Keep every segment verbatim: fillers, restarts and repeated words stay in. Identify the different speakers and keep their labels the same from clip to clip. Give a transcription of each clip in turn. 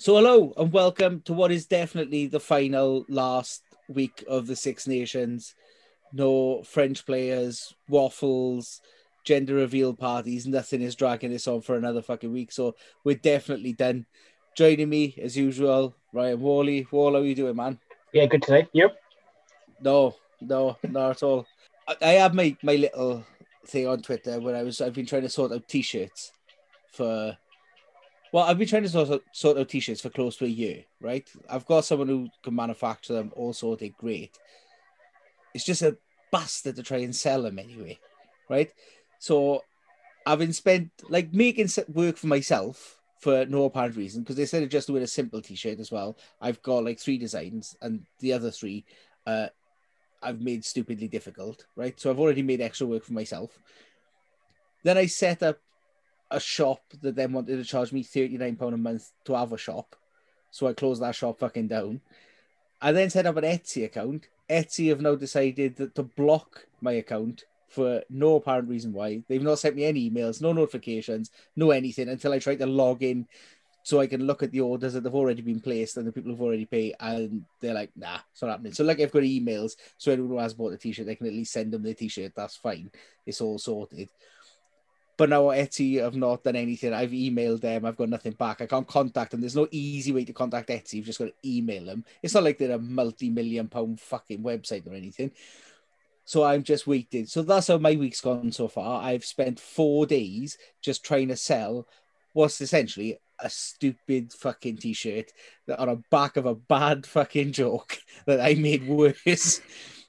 Speaker 1: So hello and welcome to what is definitely the final last week of the Six Nations. No French players, waffles, gender reveal parties, nothing is dragging this on for another fucking week. So we're definitely done. Joining me as usual, Ryan Worley. Wall, how are you doing, man?
Speaker 2: Yeah, good today. You?
Speaker 1: No, no, not at all. I, I have my, my little thing on Twitter where I was I've been trying to sort out t-shirts for Well, I've been trying to sort out, sort out t-shirts for close to a year, right? I've got someone who can manufacture them, all sorted, great. It's just a bastard to try and sell them anyway, right? So I've been spent like making work for myself for no apparent reason, because instead of just doing a simple t-shirt as well, I've got like three designs, and the other three uh, I've made stupidly difficult, right? So I've already made extra work for myself. Then I set up a shop that then wanted to charge me thirty-nine pounds a month to have a shop. So I closed that shop fucking down. I then set up an Etsy account. Etsy have now decided that to block my account for no apparent reason why. They've not sent me any emails, no notifications, no anything until I try to log in so I can look at the orders that have already been placed and the people who've already paid, and they're like, nah, it's not happening. So like I've got emails, so anyone who has bought a t-shirt, they can at least send them the t-shirt. That's fine. It's all sorted. But now Etsy have not done anything. I've emailed them. I've got nothing back. I can't contact them. There's no easy way to contact Etsy. You've just got to email them. It's not like they're a multi-million pound fucking website or anything. So I'm just waiting. So that's how my week's gone so far. I've spent four days just trying to sell what's essentially a stupid fucking t-shirt that on the back of a bad fucking joke that I made worse.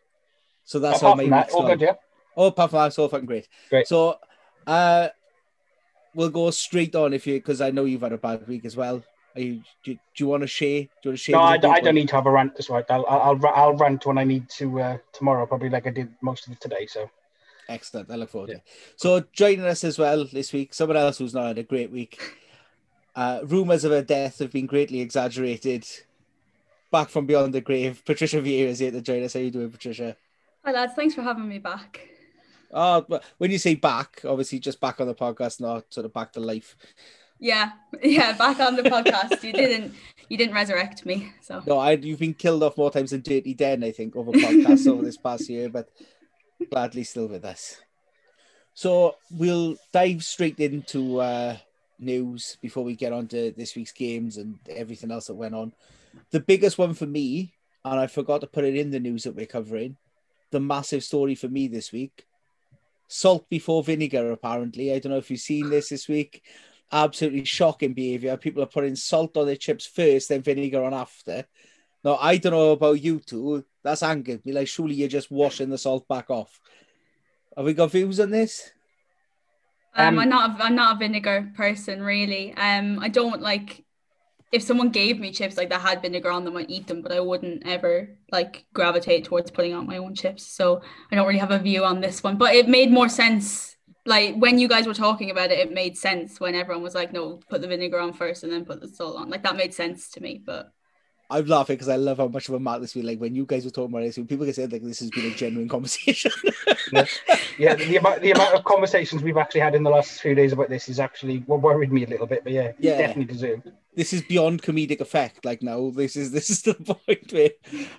Speaker 1: So that's
Speaker 2: Apart
Speaker 1: how my
Speaker 2: from that,
Speaker 1: week's
Speaker 2: all
Speaker 1: gone.
Speaker 2: good, yeah.
Speaker 1: Oh, apart from that, it's all fucking great.
Speaker 2: Great.
Speaker 1: So Uh, we'll go straight on if you, because I know you've had a bad week as well. Are you, do, do you want to share? Do you want to share?
Speaker 2: No, I,
Speaker 1: with the
Speaker 2: I
Speaker 1: group?
Speaker 2: don't need to have a rant this week. I'll, I'll, I'll rant when I need to uh, tomorrow, probably like I did most of it today. So
Speaker 1: Excellent. I look forward
Speaker 2: Yeah.
Speaker 1: to it. So joining us as well this week, someone else who's not had a great week. Uh, rumours of her death have been greatly exaggerated. Back from beyond the grave, Patricia Vieira is here to join us. How are you doing, Patricia?
Speaker 3: Hi lads, thanks for having me back.
Speaker 1: Oh, but when you say back, obviously just back on the podcast, not sort of back to life.
Speaker 3: Yeah, yeah, back on the podcast. You didn't, you didn't resurrect me. So
Speaker 1: No, I you've been killed off more times than Dirty Den, I think, over podcasts over this past year, but gladly still with us. So we'll dive straight into uh, news before we get on to this week's games and everything else that went on. The biggest one for me, and I forgot to put it in the news that we're covering, the massive story for me this week, salt before vinegar, apparently. I don't know if you've seen this this week. Absolutely shocking behaviour. People are putting salt on their chips first, then vinegar on after. Now, I don't know about you two. That's angered me. Like, surely you're just washing the salt back off. Have we got views on this?
Speaker 3: um,
Speaker 2: Um,
Speaker 3: I'm not, a, I'm not a vinegar person really. Um, I don't like. If someone gave me chips like that had vinegar on them, I'd eat them, but I wouldn't ever like gravitate towards putting on my own chips. So I don't really have a view on this one. But it made more sense. Like when you guys were talking about it, it made sense when everyone was like, no, put the vinegar on first and then put the salt on. Like that made sense to me. But
Speaker 1: I'm laughing because I love how much of a mat this been. Like when you guys were talking about this, when people can say like this has been a genuine conversation.
Speaker 2: yeah, yeah the, the amount the amount of conversations we've actually had in the last few days about this is actually what worried me a little bit. But yeah,
Speaker 1: Yeah.
Speaker 2: definitely deserved.
Speaker 1: This is beyond comedic effect. Like now, this is this is the point where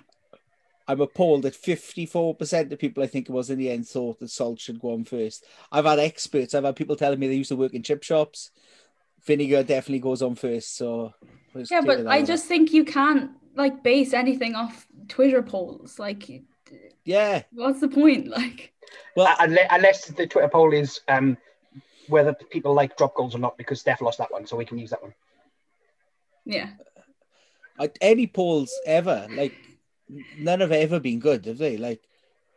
Speaker 1: I'm appalled that fifty-four percent of people I think it was in the end thought that salt should go on first. I've had experts, I've had people telling me they used to work in chip shops. Vinegar definitely goes on first. So
Speaker 3: yeah, but I just think you can't like base anything off Twitter polls. Like,
Speaker 1: yeah,
Speaker 3: what's the point? Like,
Speaker 2: well, unless, unless the Twitter poll is um, whether people like drop goals or not, because Steph lost that one, so we can use that one.
Speaker 3: Yeah.
Speaker 1: Any polls ever, like, none have ever been good, have they? Like,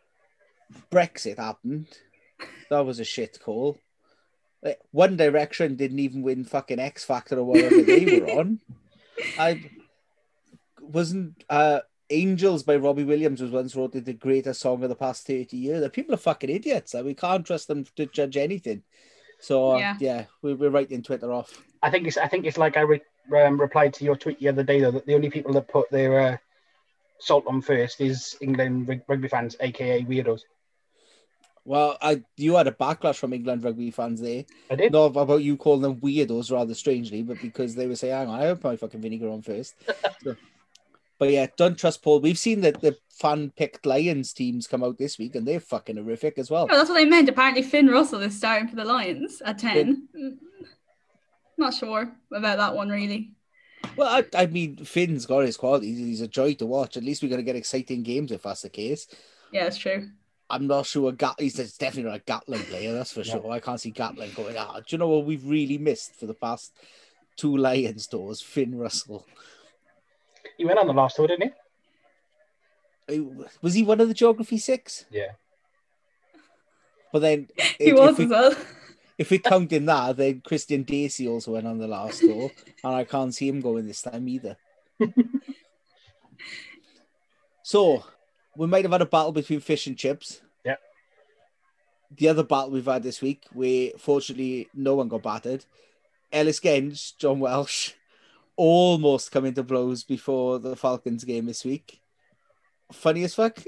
Speaker 1: Brexit happened. That was a shit call. Like, One Direction didn't even win fucking X Factor or whatever they were on. I wasn't. Uh, Angels by Robbie Williams was once voted the greatest song of the past thirty years. The people are fucking idiots. Like, we can't trust them to judge anything. So uh,
Speaker 3: Yeah.
Speaker 1: yeah, we, we're writing Twitter off.
Speaker 2: I think it's I think it's like I re, um, replied to your tweet the other day though, that the only people that put their uh, salt on first is England rugby fans, aka weirdos.
Speaker 1: Well, I you had a backlash from England rugby fans there.
Speaker 2: I did.
Speaker 1: Not about you calling them weirdos, rather strangely, but because they were saying, hang on, I put my fucking vinegar on first. So, but yeah, don't trust Paul. We've seen that the fan-picked Lions teams come out this week, and they're fucking horrific as well.
Speaker 3: Yeah, that's what I meant. Apparently Finn Russell is starting for the Lions at ten. Finn. Not sure about that one, really.
Speaker 1: Well, I, I mean, Finn's got his qualities. He's a joy to watch. At least we're going to get exciting games if that's the case.
Speaker 3: Yeah, it's true.
Speaker 1: I'm not sure. Gat- he's definitely not a Gatland player, that's for sure. No. I can't see Gatland going, ah, do you know what we've really missed for the past two Lions tours? Finn Russell.
Speaker 2: He went on the last tour, didn't
Speaker 1: he? Was he one of the Geography Six?
Speaker 2: Yeah.
Speaker 1: But then...
Speaker 3: he
Speaker 1: if,
Speaker 3: was
Speaker 1: if we,
Speaker 3: as well.
Speaker 1: If we count in that, then Christian Dacey also went on the last tour, and I can't see him going this time either. So, we might have had a battle between fish and chips.
Speaker 2: Yeah.
Speaker 1: The other battle we've had this week, where fortunately no one got battered. Ellis Genge, John Welsh, almost come into blows before the Falcons game this week. Funny as fuck.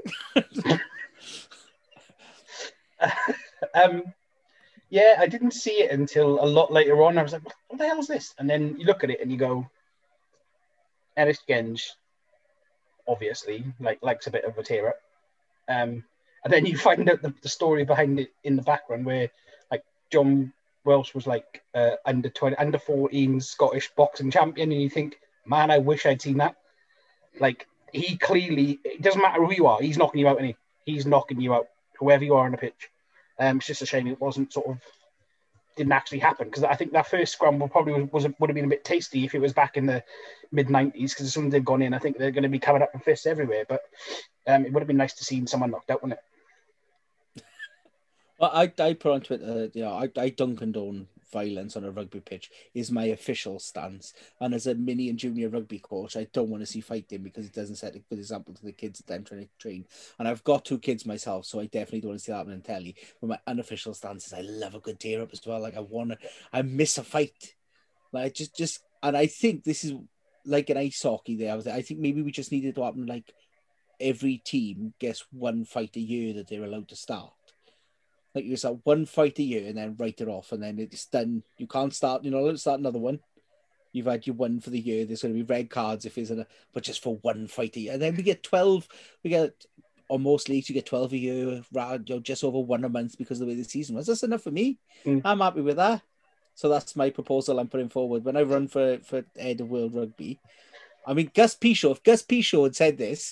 Speaker 2: um. Yeah, I didn't see it until a lot later on. I was like, what the hell is this? And then you look at it and you go, Ellis Genge, obviously, like likes a bit of a tear-up. Um, and then you find out the, the story behind it in the background where, like, John Welsh was, like, uh, under twenty, under fourteen Scottish boxing champion, and you think, man, I wish I'd seen that. Like, he clearly, it doesn't matter who you are, he's knocking you out, and he? He's knocking you out, whoever you are on the pitch. Um, it's just a shame it wasn't sort of didn't actually happen, because I think that first scramble probably was, was would have been a bit tasty if it was back in the mid nineties, because as soon as they've gone in, I think they're going to be covered up in fists everywhere. But um, it would have been nice to see someone knocked out, wouldn't it?
Speaker 1: Well, I I put on Twitter, you know, I I don't condone violence on a rugby pitch is my official stance. And as a mini and junior rugby coach, I don't want to see fighting because it doesn't set a good example to the kids that I'm trying to train. And I've got two kids myself, so I definitely don't want to see that happen in telly. But my unofficial stance is I love a good tear up as well. Like I want to, I miss a fight. Like just, just, and I think this is like an ice hockey there. I was, I think maybe we just needed to happen like every team gets one fight a year that they're allowed to start. Like you start one fight a year and then write it off, and then it's done. You can't start, you know, let's start another one. You've had your one for the year. There's going to be red cards if there's a, but just for one fight a year. And then we get twelve. We get on most leagues, you get twelve a year, you know, just over one a month because of the way the season was. That's enough for me. Mm. I'm happy with that. So that's my proposal I'm putting forward when I run for for head of World Rugby. I mean, Gus Pichot. If Gus Pichot had said this.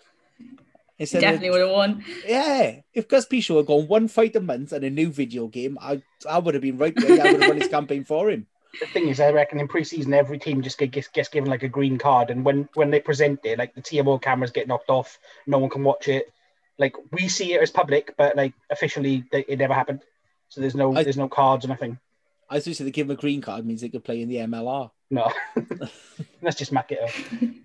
Speaker 3: He definitely would have won.
Speaker 1: Yeah. If Gus Pichot had gone one fight a month and a new video game, I I would have been right there. I would have run his campaign for him.
Speaker 2: The thing is, I reckon in pre-season, every team just gets, gets given like a green card. And when, when they present it, like the T M O cameras get knocked off, no one can watch it. Like we see it as public, but like officially it never happened. So there's no I, there's no cards or nothing.
Speaker 1: I was they give them a green card means they could play in the M L R.
Speaker 2: No. Let's just mack it up.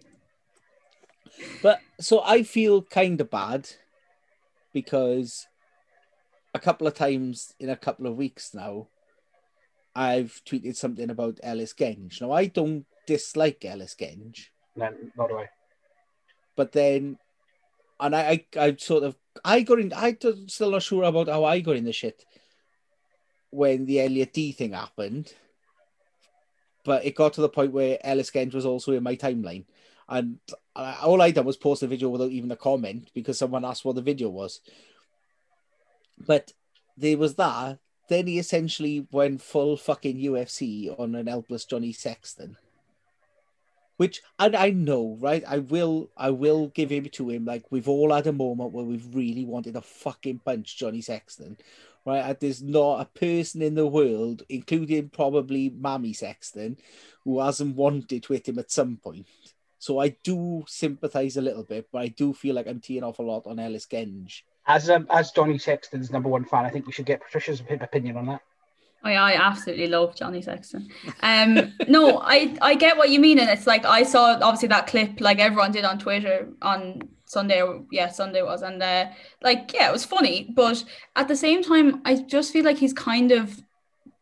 Speaker 1: But so I feel kind of bad because a couple of times in a couple of weeks now, I've tweeted something about Ellis Genge. Now, I don't dislike Ellis Genge.
Speaker 2: No, not do I.
Speaker 1: But then, and I, I, I sort of, I got in, I'm still not sure about how I got in the shit when the Elliot D thing happened. But it got to the point where Ellis Genge was also in my timeline. And all I done was post a video without even a comment because someone asked what the video was. But there was that. Then he essentially went full fucking U F C on an helpless Johnny Sexton. Which, and I know, right? I will I will give him to him. Like, we've all had a moment where we've really wanted to fucking punch Johnny Sexton. Right? And there's not a person in the world, including probably Mammy Sexton, who hasn't wanted to hit him at some point. So I do sympathise a little bit, but I do feel like I'm teeing off a lot on Ellis Genge.
Speaker 2: As um, as Johnny Sexton's number one fan, I think we should get Patricia's opinion on that.
Speaker 3: Oh yeah, I absolutely love Johnny Sexton. Um, no, I, I get what you mean, and it's like I saw obviously that clip like everyone did on Twitter on Sunday. Or, yeah, Sunday was, and uh, like yeah, it was funny, but at the same time, I just feel like he's kind of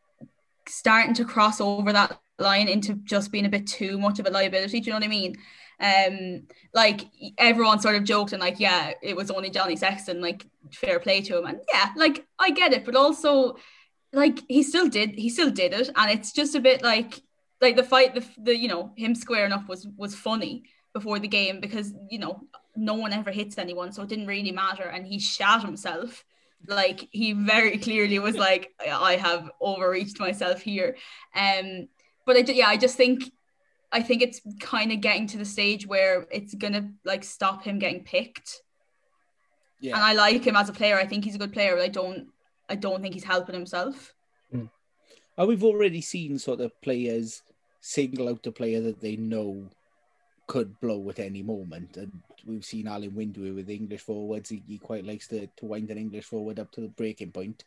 Speaker 3: starting to cross over that line into just being a bit too much of a liability. Do you know what I mean? Um, like everyone sort of joked and like, yeah, it was only Johnny Sexton, like fair play to him. And yeah, like I get it, but also like he still did, he still did it. And it's just a bit like, like the fight, the, the you know, him squaring up was, was funny before the game because, you know, no one ever hits anyone. So it didn't really matter. And he shat himself. Like he very clearly was like, I have overreached myself here. Um, but I, yeah, I just think, I think it's kind of getting to the stage where it's gonna like stop him getting picked. Yeah. And I like him as a player. I think he's a good player, but I don't, I don't think he's helping himself.
Speaker 1: Mm. And we've already seen sort of players single out a player that they know could blow at any moment. And we've seen Alan Windway with English forwards. He, he quite likes to, to wind an English forward up to the breaking point.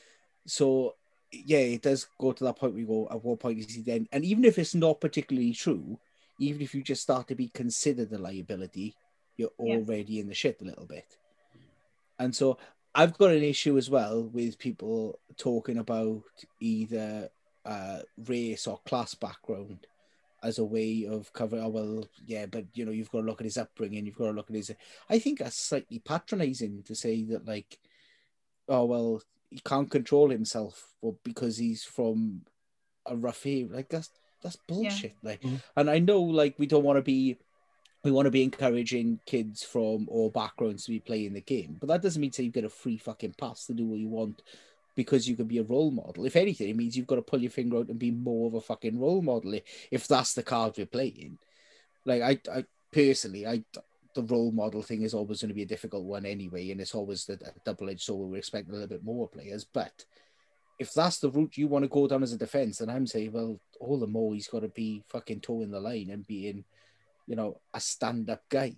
Speaker 1: So, yeah, it does go to that point where you go, at what point is he then? And even if it's not particularly true, even if you just start to be considered a liability, you're yeah. already in the shit a little bit. And so I've got an issue as well with people talking about either uh, race or class background as a way of covering, oh, well, yeah, but, you know, you've got to look at his upbringing, you've got to look at his... I think that's slightly patronizing to say that, like, oh, well, he can't control himself because he's from a rough area. Like, that's, that's bullshit. Yeah. Like, mm-hmm. And I know, like, we don't want to be... We want to be encouraging kids from all backgrounds to be playing the game, but that doesn't mean to say you get a free fucking pass to do what you want because you can be a role model. If anything, it means you've got to pull your finger out and be more of a fucking role model if that's the card we're playing. Like, I, I personally, I the role model thing is always going to be a difficult one anyway, and it's always the double-edged sword. We're expecting a little bit more players, but if that's the route you want to go down as a defence, then I'm saying, well, all the more he's got to be fucking toeing the line and being, you know, a stand-up guy.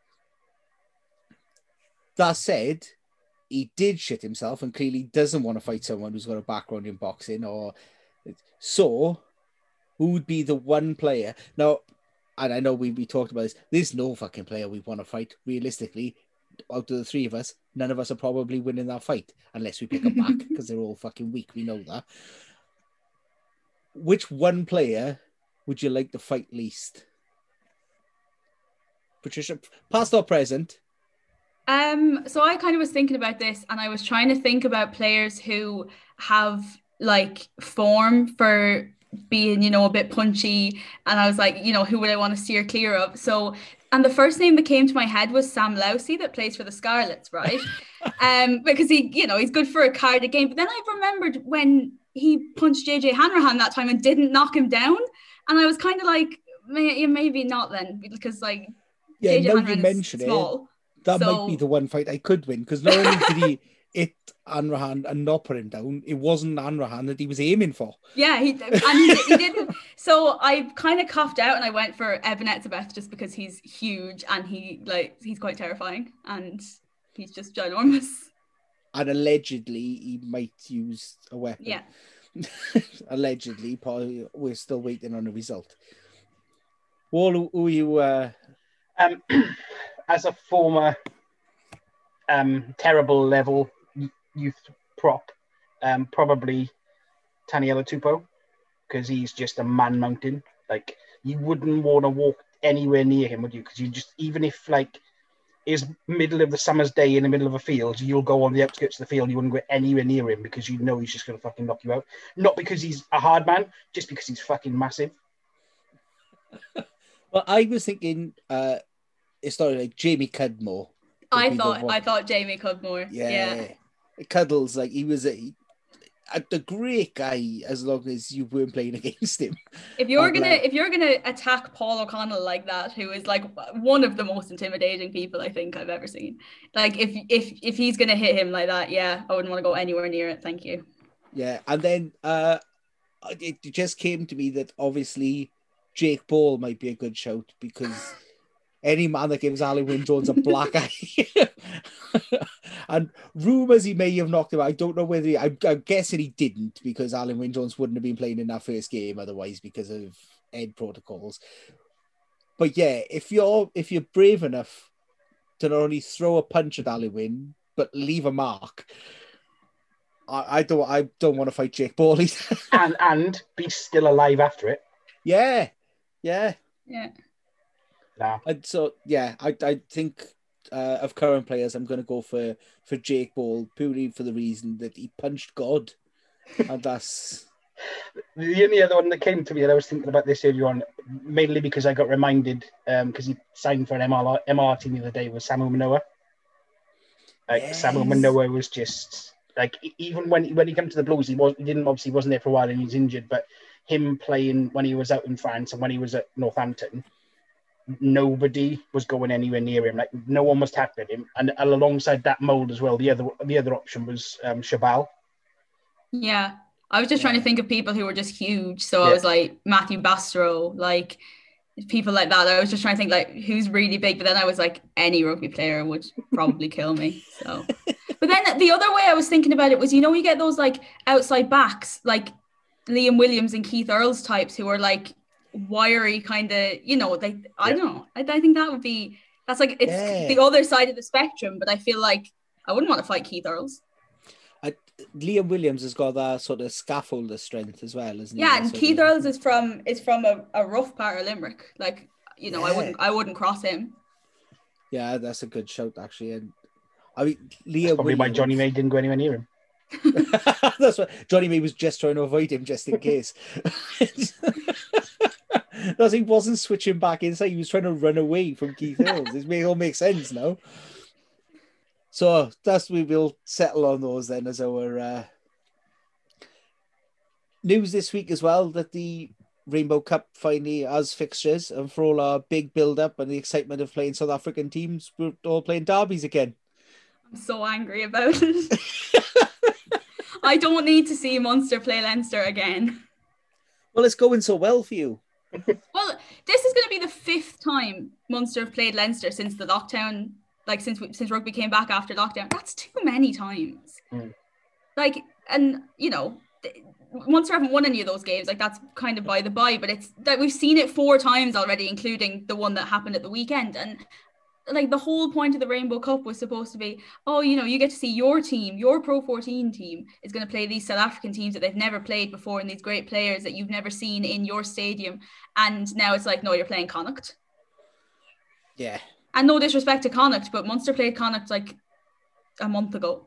Speaker 1: That said, he did shit himself and clearly doesn't want to fight someone who's got a background in boxing. Or so, who would be the one player? Now, and I know we, we talked about this, there's no fucking player we want to fight. Realistically, out of the three of us, none of us are probably winning that fight unless we pick them back because they're all fucking weak. We know that. Which one player would you like to fight least? Patricia, past or present?
Speaker 3: Um, so I kind of was thinking about this and I was trying to think about players who have like form for being, you know, a bit punchy. And I was like, you know, who would I want to steer clear of? So, and the first name that came to my head was Sam Lousy that plays for the Scarlets, right? um, because he, you know, he's good for a carded game. But then I remembered when he punched J J Hanrahan that time and didn't knock him down. And I was kind of like, May- maybe not then, because like,
Speaker 1: yeah,
Speaker 3: J J
Speaker 1: now
Speaker 3: Hanrahan
Speaker 1: you mention
Speaker 3: small,
Speaker 1: it, that
Speaker 3: so...
Speaker 1: might be the one fight I could win, because not only did he hit Hanrahan and not put him down, it wasn't Hanrahan that he was aiming for.
Speaker 3: Yeah, he, and he, he didn't. So I kind of coughed out and I went for Eben Etzebeth just because he's huge and he like he's quite terrifying and he's just ginormous.
Speaker 1: And allegedly he might use a weapon.
Speaker 3: Yeah.
Speaker 1: Allegedly, probably we're still waiting on a result. Wall, who are you? Uh...
Speaker 2: Um, as a former um, terrible level youth prop, um, probably Taniela Tupou, because he's just a man mountain. Like, you wouldn't want to walk anywhere near him, would you? Because you just, even if like is middle of the summer's day in the middle of a field, you'll go on the outskirts of the field. You wouldn't go anywhere near him because you know he's just going to fucking knock you out. Not because he's a hard man, just because he's fucking massive.
Speaker 1: Well, I was thinking, uh, it's not like Jamie Cudmore.
Speaker 3: I thought, I thought Jamie Cudmore. Yeah,
Speaker 1: yeah. Cuddles, like he was a, a, a great guy as long as you weren't playing against him.
Speaker 3: If you're and, gonna, like, if you're gonna attack Paul O'Connell like that, who is like one of the most intimidating people I think I've ever seen, like if if if he's gonna hit him like that, yeah, I wouldn't want to go anywhere near it. Thank you.
Speaker 1: Yeah, and then uh, it just came to me that obviously Jake Paul might be a good shout because any man that gives Ali Wynne Jones a black eye. And rumours he may have knocked him out. I don't know whether he, I'm, I'm guessing he didn't because Alan Wynne Jones wouldn't have been playing in that first game otherwise because of Ed protocols. But yeah, if you're if you're brave enough to not only throw a punch at Ali Wynne but leave a mark, I, I don't I don't want to fight Jake Paul either.
Speaker 2: and and be still alive after it.
Speaker 1: Yeah, yeah,
Speaker 3: yeah.
Speaker 2: Nah.
Speaker 1: And so yeah, I I think uh, of current players, I'm going to go for for Jake Ball purely for the reason that he punched God, and that's
Speaker 2: The only other one that came to me that I was thinking about this earlier on, mainly because I got reminded because um, he signed for an M R, M R team the other day, was Samuel Manoa. Like
Speaker 1: yes.
Speaker 2: Samuel Manoa was just like even when he, when he came to the Blues, he was he didn't obviously wasn't there for a while and he was injured, but him playing when he was out in France and when he was at Northampton, nobody was going anywhere near him. Like no one was tackling him, and, and alongside that mold as well, the other the other option was um, Chabal.
Speaker 3: Yeah, I was just
Speaker 1: Yeah.
Speaker 3: trying to think of people who were just huge. So
Speaker 2: Yeah.
Speaker 3: I was like Matthew Bastro, like people like that. I was just trying to think like who's really big, but then I was like any rugby player would probably kill me. So, but then the other way I was thinking about it was, you know, you get those like outside backs, like Liam Williams and Keith Earls types who are like wiry kind of, you know, they I
Speaker 2: Yeah.
Speaker 3: don't know. I, I think that would be that's like it's
Speaker 1: Yeah.
Speaker 3: the other side of the spectrum. But I feel like I wouldn't want to fight Keith Earls.
Speaker 1: I, Liam Williams has got that sort of scaffolder strength as well, isn't he?
Speaker 3: Yeah,
Speaker 1: That
Speaker 3: and
Speaker 1: sort
Speaker 3: Keith
Speaker 1: of-
Speaker 3: Earls is from is from a, a rough part of Limerick. Like, you know, I
Speaker 1: Yeah.
Speaker 3: wouldn't I wouldn't cross him.
Speaker 1: Yeah, that's a good shout actually. And I mean,
Speaker 2: That's
Speaker 1: Liam
Speaker 2: probably why
Speaker 1: Williams.
Speaker 2: Johnny May didn't go anywhere near him.
Speaker 1: That's what Johnny May was just trying to avoid him, just in case. That's he wasn't switching back inside. He was trying to run away from Keith Earls. This may all make sense now. So that's we will settle on those then as our uh, news this week as well, that the Rainbow Cup finally has fixtures, and for all our big build up and the excitement of playing South African teams, we're all playing derbies again.
Speaker 3: I'm so angry about it. I don't need to see Munster play Leinster again.
Speaker 1: Well, it's going so well for you.
Speaker 3: Well, this is going to be the fifth time Munster have played Leinster since the lockdown, like since we, since rugby came back after lockdown. That's too many times.
Speaker 2: Mm.
Speaker 3: Like, and you know, Munster haven't won any of those games. Like that's kind of by the by, but it's that we've seen it four times already, including the one that happened at the weekend. And like the whole point of the Rainbow Cup was supposed to be, oh, you know, you get to see your team, your Pro fourteen team is going to play these South African teams that they've never played before, and these great players that you've never seen in your stadium. And now it's like, no, you're playing Connacht.
Speaker 1: Yeah.
Speaker 3: And no disrespect to Connacht, but Munster played Connacht like a month ago.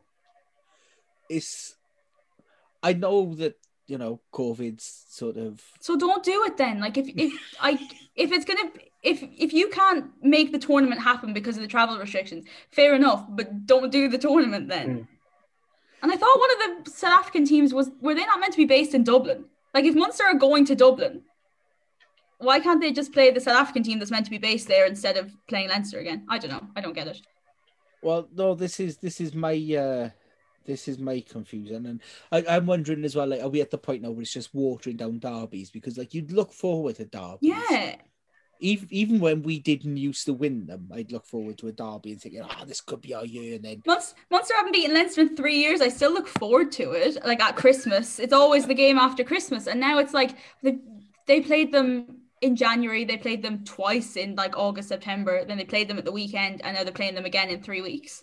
Speaker 1: It's, I know that, you know, COVID's sort of.
Speaker 3: So don't do it then. Like if if I if it's gonna if if you can't make the tournament happen because of the travel restrictions, fair enough, but don't do the tournament then.
Speaker 2: Mm.
Speaker 3: And I thought one of the South African teams was were they not meant to be based in Dublin? Like if Munster are going to Dublin, why can't they just play the South African team that's meant to be based there instead of playing Leinster again? I don't know. I don't get it.
Speaker 1: Well, no, this is this is my uh, this is my confusion, and I, I'm wondering as well. Like, are we at the point now where it's just watering down derbies? Because like you'd look forward to derbies.
Speaker 3: Yeah.
Speaker 1: Even even when we didn't used to win them, I'd look forward to a derby and thinking, "Ah, oh, this could be our year." And then
Speaker 3: Munster, Munster haven't beaten Leinster in three years. I still look forward to it. Like at Christmas, it's always the game after Christmas, and now it's like they they played them in January. They played them twice in like August, September. Then they played them at the weekend, and now they're playing them again in three weeks.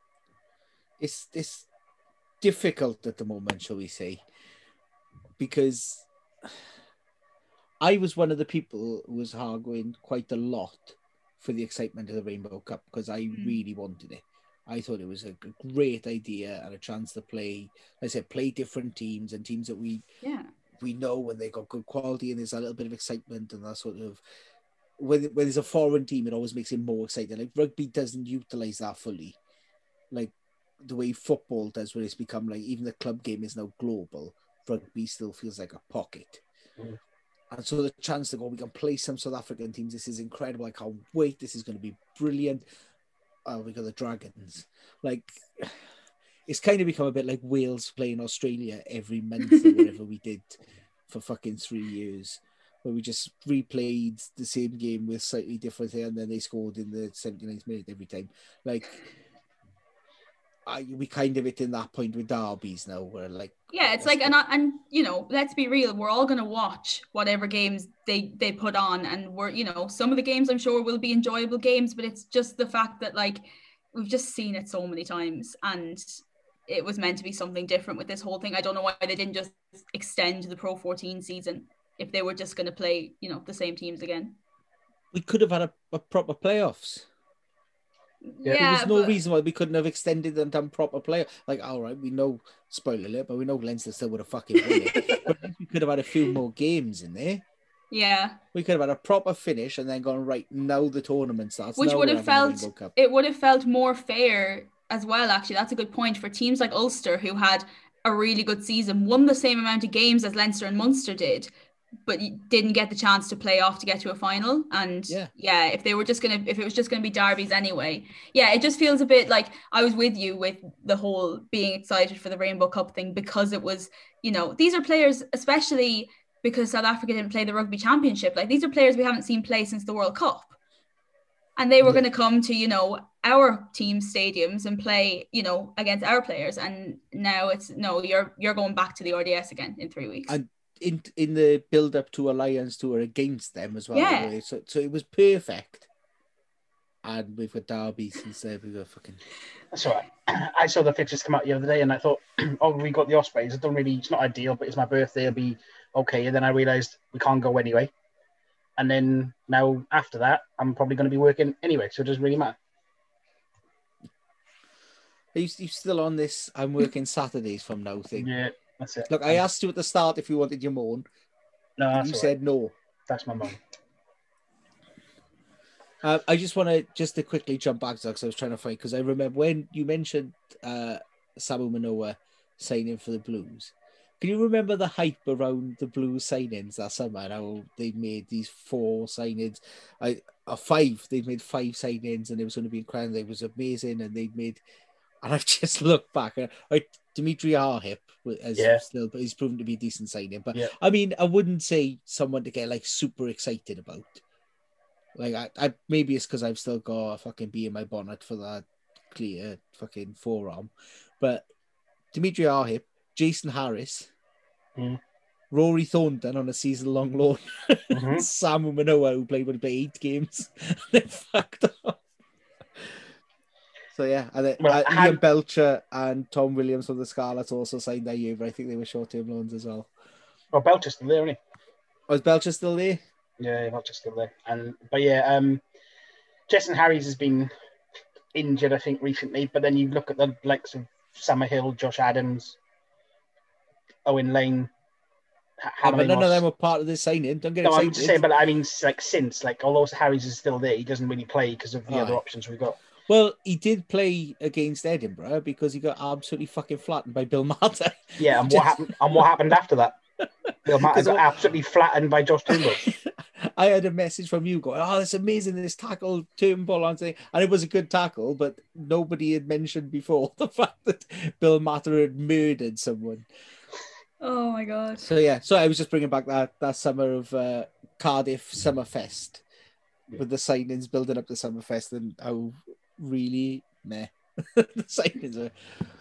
Speaker 1: it's it's difficult at the moment, shall we say? Because I was one of the people who was arguing quite a lot for the excitement of the Rainbow Cup because I mm. really wanted it. I thought it was a great idea and a chance to play, like I said, play different teams and teams that we
Speaker 3: yeah.
Speaker 1: we know when they got good quality and there's a little bit of excitement and that sort of, when, when there's a foreign team, it always makes it more exciting. Like rugby doesn't utilize that fully. Like the way football does, where it's become like, even the club game is now global, rugby still feels like a pocket. Mm. And so the chance to go, we can play some South African teams. This is incredible. I can't wait. This is going to be brilliant. Oh, we got the Dragons. Like, it's kind of become a bit like Wales playing Australia every month or whatever we did for fucking three years, where we just replayed the same game with slightly different thing, and then they scored in the seventy-ninth minute every time. Like, I, we kind of hit in that point with derbies now, where like
Speaker 3: yeah, it's like and and you know, let's be real, we're all gonna watch whatever games they they put on, and we're, you know, some of the games I'm sure will be enjoyable games, but it's just the fact that like we've just seen it so many times, and it was meant to be something different with this whole thing. I don't know why they didn't just extend the Pro fourteen season if they were just going to play, you know, the same teams again.
Speaker 1: We could have had a, a proper playoffs.
Speaker 3: Yeah,
Speaker 1: There was no
Speaker 3: but
Speaker 1: reason why we couldn't have extended them to proper play. Like, all right, we know, spoiler alert, but we know Leinster still would have fucking won it. But we could have had a few more games in there.
Speaker 3: yeah,
Speaker 1: We could have had a proper finish and then gone, right, now the tournament starts.
Speaker 3: which
Speaker 1: now
Speaker 3: would
Speaker 1: we're
Speaker 3: have
Speaker 1: having the
Speaker 3: felt
Speaker 1: Rainbow Cup.
Speaker 3: it would have felt more fair as well. Actually, that's a good point for teams like Ulster, who had a really good season, won the same amount of games as Leinster and Munster did, but didn't get the chance to play off to get to a final. And
Speaker 1: Yeah.
Speaker 3: yeah, if they were just gonna, if it was just gonna be derbies anyway, yeah, it just feels a bit like I was with you with the whole being excited for the Rainbow Cup thing, because it was, you know, these are players, especially because South Africa didn't play the Rugby Championship. Like, these are players we haven't seen play since the World Cup. And they were
Speaker 1: Yeah.
Speaker 3: going to come to, you know, our team stadiums and play, you know, against our players. And now it's, no, you're you're going back to the R D S again in three weeks.
Speaker 1: And in in the build up to Alliance Tour against them as well.
Speaker 3: Yeah.
Speaker 1: Really. So so it was perfect. And we've got derbies instead. We've got fucking.
Speaker 2: That's all right. I saw the fixtures come out the other day, and I thought, oh, we got the Ospreys. It don't really, it's not ideal, but it's my birthday. It'll be okay. And then I realised we can't go anyway. And then now after that, I'm probably going to be working anyway, so it doesn't really matter.
Speaker 1: Are you, you still on this? I'm working Saturdays from now thing.
Speaker 2: Yeah, that's it.
Speaker 1: Look, I asked you at the start if you wanted your moan.
Speaker 2: No, that's
Speaker 1: You
Speaker 2: all
Speaker 1: said
Speaker 2: right.
Speaker 1: no.
Speaker 2: That's my mum.
Speaker 1: Uh, I just want to just to quickly jump back to that because I was trying to find, because I remember when you mentioned uh, Samu Manoa signing for the Blues. Can you remember the hype around the Blues signings that summer and how they made these four signings? I or five. They made five signings and it was going to be incredible. It was amazing, and they made. And I've just looked back. And like Dimitri Arhip has
Speaker 2: Yeah.
Speaker 1: still, but he's proven to be a decent signing. But
Speaker 2: Yeah.
Speaker 1: I mean, I wouldn't say someone to get like super excited about. Like I, I maybe it's because I've still got a fucking bee in my bonnet for that clear fucking forearm. But Dimitri Arhip, Jason Harris,
Speaker 2: Mm.
Speaker 1: Rory Thornton on a season-long loan,
Speaker 2: Mm-hmm.
Speaker 1: Samu Manoa, who played would play eight games, they fucked up. So yeah, and then,
Speaker 2: Well,
Speaker 1: uh,
Speaker 2: how-
Speaker 1: Liam Belcher and Tom Williams from the Scarlets also signed that year, but I think they were short-term loans as well.
Speaker 2: Well, Belcher's still there, isn't
Speaker 1: Was Belcher still there?
Speaker 2: he? Yeah, Belcher's still there. And but yeah, um, Jason Harries has been injured, I think, recently. But then you look at the likes of Summerhill, Josh Adams, Owen Lane, H-
Speaker 1: Yeah, but
Speaker 2: Hannah
Speaker 1: none of
Speaker 2: Amos.
Speaker 1: them were part of this signing. Don't get
Speaker 2: No,
Speaker 1: excited.
Speaker 2: I'm just saying, but I mean, like since, like, although Harries is still there, he doesn't really play because of the
Speaker 1: Aye.
Speaker 2: other options we've got.
Speaker 1: Well, he did play against Edinburgh because he got absolutely fucking flattened by Bill Martin.
Speaker 2: Yeah, and
Speaker 1: Just-
Speaker 2: what happened? And what happened after that? Bill Matter
Speaker 1: 'Cause
Speaker 2: got
Speaker 1: all-
Speaker 2: absolutely flattened by Josh Turnbull.
Speaker 1: I had a message from you going, "Oh, it's amazing this tackle Turnbull on saying," and it was a good tackle, but nobody had mentioned before the fact that Bill Matter had murdered someone.
Speaker 3: Oh my God.
Speaker 1: So yeah, so I was just bringing back that that summer of uh, Cardiff Summerfest with the signings building up to Summerfest and how really meh the signings were.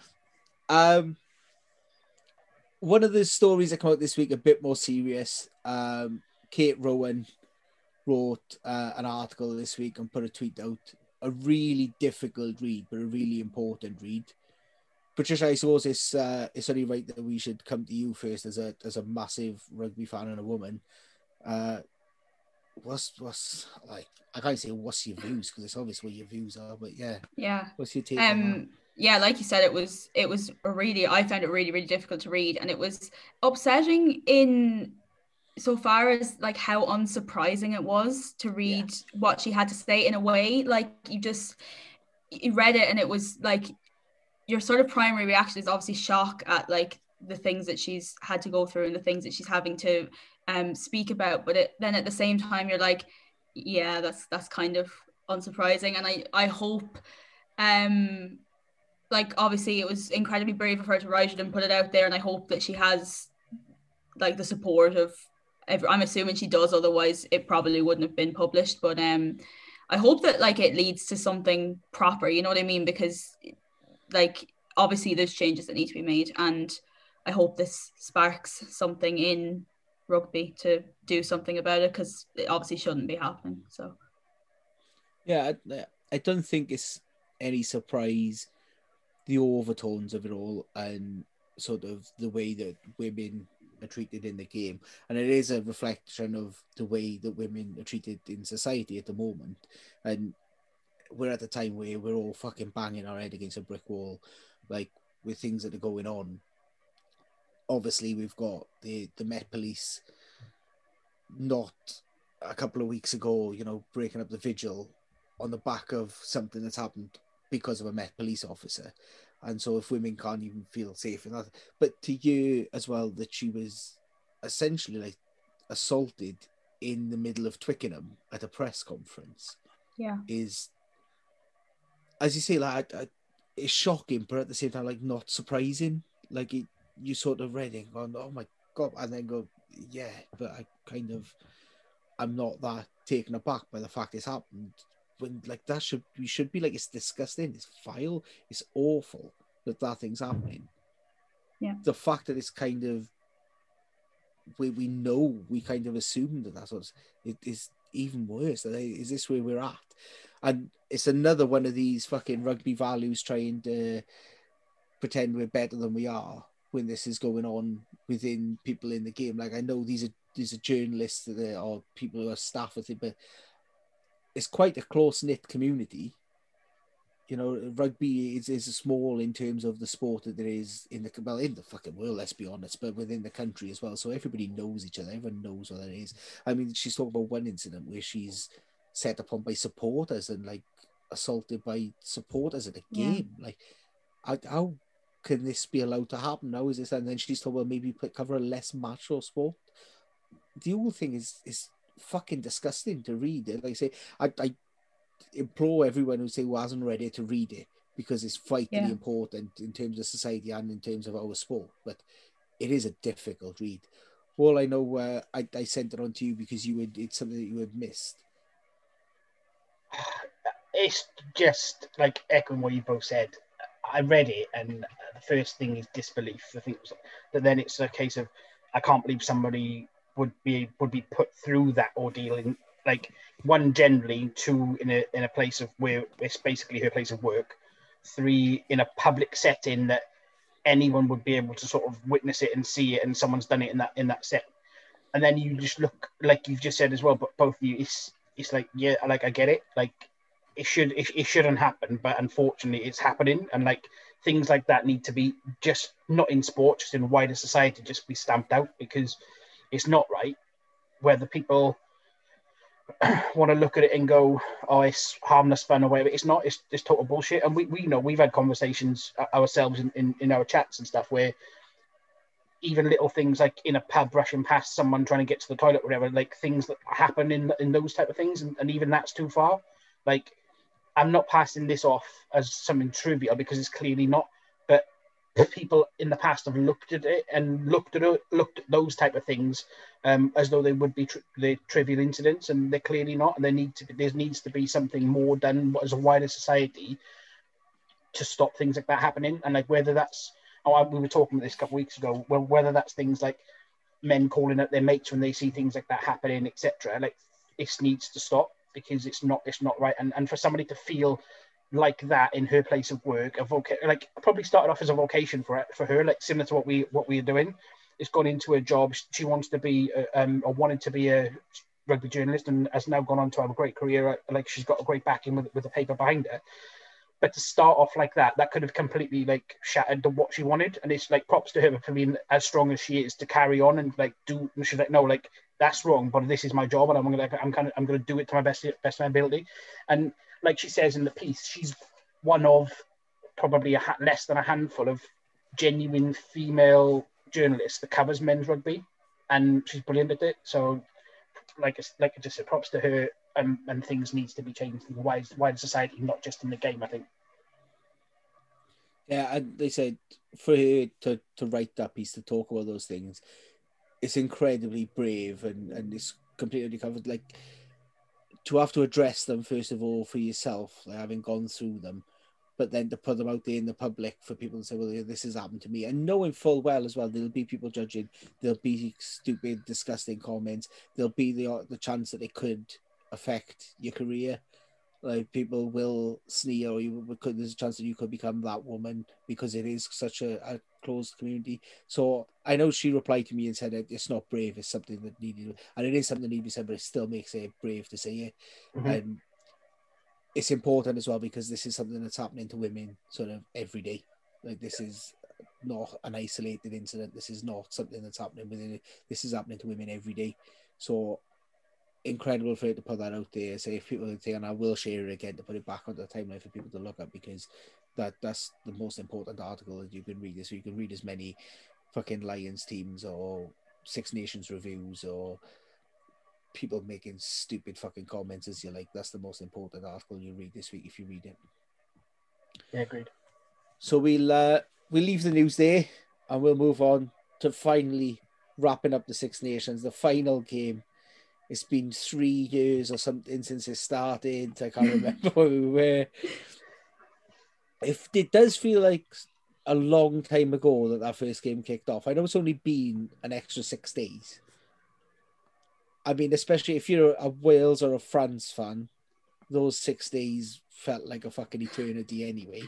Speaker 1: Um, one of the stories that come out this week a bit more serious. Um, Kate Rowan wrote uh, an article this week and put a tweet out. A really difficult read, but a really important read. Patricia, I suppose it's uh, it's only right that we should come to you first as a as a massive rugby fan and a woman. Uh, what's what's like? I can't say what's your views because it's obvious what your views are, but yeah,
Speaker 3: Yeah.
Speaker 1: what's your take on that?
Speaker 3: Um, yeah, like you said, it was it was a really I found it really really difficult to read, and it was upsetting in so far as like how unsurprising it was to read what she had to say. In a way, like you just you read it and it was like your sort of primary reaction is obviously shock at like the things that she's had to go through and the things that she's having to um speak about, but it, then at the same time you're like, yeah, that's that's kind of unsurprising. And I I hope um like obviously it was incredibly brave of her to write it and put it out there, and I hope that she has like the support of every, I'm assuming she does, otherwise it probably wouldn't have been published. But um I hope that like it leads to something proper, you know what I mean? Because like obviously there's changes that need to be made, and I hope this sparks something in rugby to do something about it, because it obviously shouldn't be happening. So
Speaker 1: Yeah, I, I don't think it's any surprise the overtones of it all and sort of the way that women are treated in the game, and it is a reflection of the way that women are treated in society at the moment. And we're at the time where we're all fucking banging our head against a brick wall, like with things that are going on. Obviously, we've got the the Met Police not a couple of weeks ago, you know, breaking up the vigil on the back of something that's happened because of a Met Police officer. And so if women can't even feel safe in that, but to you as well, that she was essentially like assaulted in the middle of Twickenham at a press conference,
Speaker 3: yeah,
Speaker 1: is, as you say, like I, I, it's shocking, but at the same time, like not surprising. Like it, you sort of read it, going, "Oh my god," and then go, "Yeah," but I kind of, I'm not that taken aback by the fact it's happened. When like that should we should be like, it's disgusting, it's vile, it's awful that that thing's happening.
Speaker 3: Yeah.
Speaker 1: The fact that it's kind of, we we know, we kind of assume that that's what it is, even worse. Is this where we're at? And it's another one of these fucking rugby values trying to pretend we're better than we are when this is going on within people in the game. Like I know these are these are journalists that are, or people who are staff with it, but it's quite a close-knit community. You know, rugby is, is small in terms of the sport that there is in the, well, in the fucking world, let's be honest, but within the country as well. So everybody knows each other. Everyone knows what it is. I mean, she's talking about one incident where she's set upon by supporters and like assaulted by supporters at a game. Yeah. Like, how, how can this be allowed to happen? How is this? And then she's told, well, maybe cover a less macho sport. The whole thing is is fucking disgusting to read. Like I say, I, I implore everyone who say who hasn't read it to read it, because it's vitally yeah. important in terms of society and in terms of our sport. But it is a difficult read. All I know, uh, I, I sent it on to you because you had, it's something that you had missed.
Speaker 2: It's just like echoing what you both said. I read it, and the first thing is disbelief. I think, but then it's a case of, I can't believe somebody would be would be put through that ordeal in, like, one, generally, two, in a in a place of where it's basically her place of work, three, in a public setting that anyone would be able to sort of witness it and see it, and someone's done it in that in that set. And then you just look, like you've just said as well, but both of you, it's it's like, yeah, like I get it, like it should it, it shouldn't happen, but unfortunately it's happening, and like things like that need to be, just not in sport, just in wider society, just be stamped out, because it's not right. Whether people want to look at it and go, oh, it's harmless fun or whatever, it's not. It's, it's total bullshit. And we, we you know, we've had conversations ourselves in, in, in our chats and stuff where even little things like in a pub rushing past someone trying to get to the toilet or whatever, like things that happen in in those type of things, and, and even that's too far. Like, I'm not passing this off as something trivial, because it's clearly not, but people in the past have looked at it and looked at it, looked at those type of things um, as though they would be tri- the trivial incidents, and they're clearly not. And there need to be, there needs to be something more done as a wider society to stop things like that happening. And like whether that's, oh, we were talking about this a couple of weeks ago, well, whether that's things like men calling out their mates when they see things like that happening, et cetera. Like, this needs to stop, because it's not it's not right. And and for somebody to feel like that in her place of work, a voca- like probably started off as a vocation for for her, like similar to what we what we are doing. It's gone into a job. She wants to be a, um or wanted to be a rugby journalist, and has now gone on to have a great career. Like, she's got a great backing with with the paper behind her. But to start off like that, that could have completely like shattered the, what she wanted. And it's like, props to her for being as strong as she is to carry on and like do. She's like, no, like that's wrong, but this is my job, and I'm gonna, I'm kind of, I'm gonna do it to my best, best of my ability. And like she says in the piece, she's one of probably a ha- less than a handful of genuine female journalists that covers men's rugby, and she's brilliant at it. So, like, like I just said, props to her. And, and things needs to be changed in the wider, wider society, not just in the game, I think.
Speaker 1: Yeah, and they said for her to, to write that piece, to talk about those things, it's incredibly brave, and, and it's completely covered. Like, to have to address them, first of all, for yourself, like having gone through them, but then to put them out there in the public for people to say, well, this has happened to me. And knowing full well as well, there'll be people judging, there'll be stupid, disgusting comments, there'll be the the chance that it could affect your career. Like, people will sneer, or you could, there's a chance that you could become that woman, because it is such a, a closed community. So I know she replied to me and said it's not brave, it's something that needed, and it is something that needed to be said, but it still makes it brave to say it.
Speaker 2: Mm-hmm.
Speaker 1: And it's important as well because this is something that's happening to women sort of every day. Like this is not an isolated incident. This is not something that's happening within it. This is happening to women every day. So incredible for it to put that out there. Say if people think, and I will share it again to put it back on the timeline for people to look at, because that that's the most important article that you can read. This, so you can read as many fucking Lions teams or Six Nations reviews or people making stupid fucking comments as you like. That's the most important article you read this week if you read it.
Speaker 2: Yeah, agreed.
Speaker 1: So we'll uh, we'll leave the news there and we'll move on to finally wrapping up the Six Nations, the final game. It's been three years or something since it started. I can't remember where we were. If it does feel like a long time ago that that first game kicked off. I know it's only been an extra six days. I mean, especially if you're a Wales or a France fan, those six days felt like a fucking eternity anyway.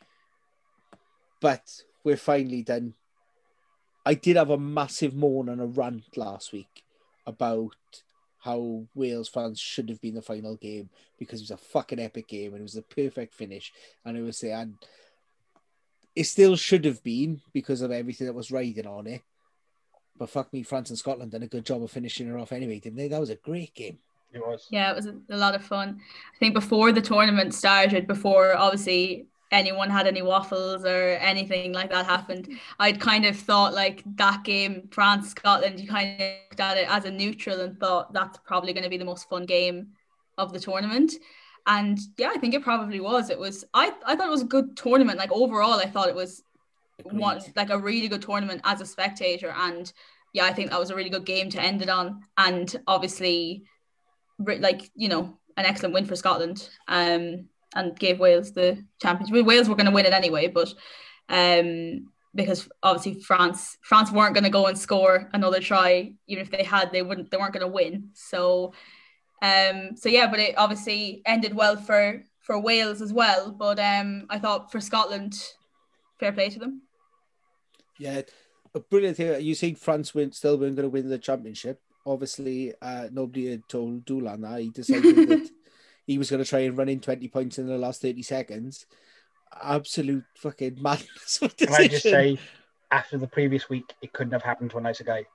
Speaker 1: But we're finally done. I did have a massive moan and a rant last week about how Wales fans should have been the final game because it was a fucking epic game and it was a perfect finish. And it was and it still should have been because of everything that was riding on it. But fuck me, France and Scotland done a good job of finishing it off anyway, didn't they? That was a great game.
Speaker 2: It was.
Speaker 3: Yeah, it was a, a lot of fun. I think before the tournament started, before obviously anyone had any waffles or anything like that happened, I'd kind of thought like that game, France, Scotland, you kind of looked at it as a neutral and thought that's probably going to be the most fun game of the tournament. And yeah, I think it probably was. It was, I, I thought it was a good tournament. Like overall, I thought it was one like a really good tournament as a spectator. And yeah, I think that was a really good game to end it on. And obviously, like, you know, an excellent win for Scotland. Um, and gave Wales the championship. Wales were going to win it anyway, but um, because obviously France France weren't going to go and score another try, even if they had, they wouldn't, they weren't going to win. So, um, so yeah, but it obviously ended well for for Wales as well. But um, I thought for Scotland, fair play to them.
Speaker 1: Yeah, a brilliant thing. You see, France win, still weren't going to win the championship. Obviously, uh, nobody had told Doolan that. He decided that he was going to try and run in twenty points in the last thirty seconds. Absolute fucking madness.
Speaker 2: Can I just say, after the previous week, it couldn't have happened to a nicer guy.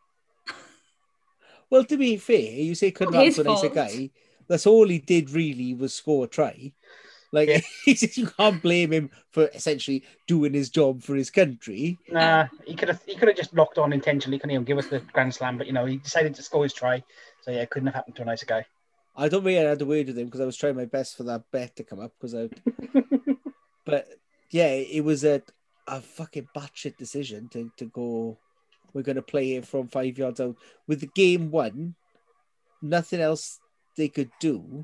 Speaker 1: Well, to be fair, you say couldn't
Speaker 3: Not
Speaker 1: happen to a nicer guy. That's all he did really was score a try. Like, yeah. You can't blame him for essentially doing his job for his country.
Speaker 2: Nah, he could have he could have just locked on intentionally, couldn't he, and give us the Grand Slam, but, you know, he decided to score his try. So, yeah, it couldn't have happened to a nicer guy.
Speaker 1: I don't really had a word with him because I was trying my best for that bet to come up. because I, But, yeah, it was a, a fucking batshit decision to, to go, we're going to play it from five yards out. With the game won, nothing else they could do.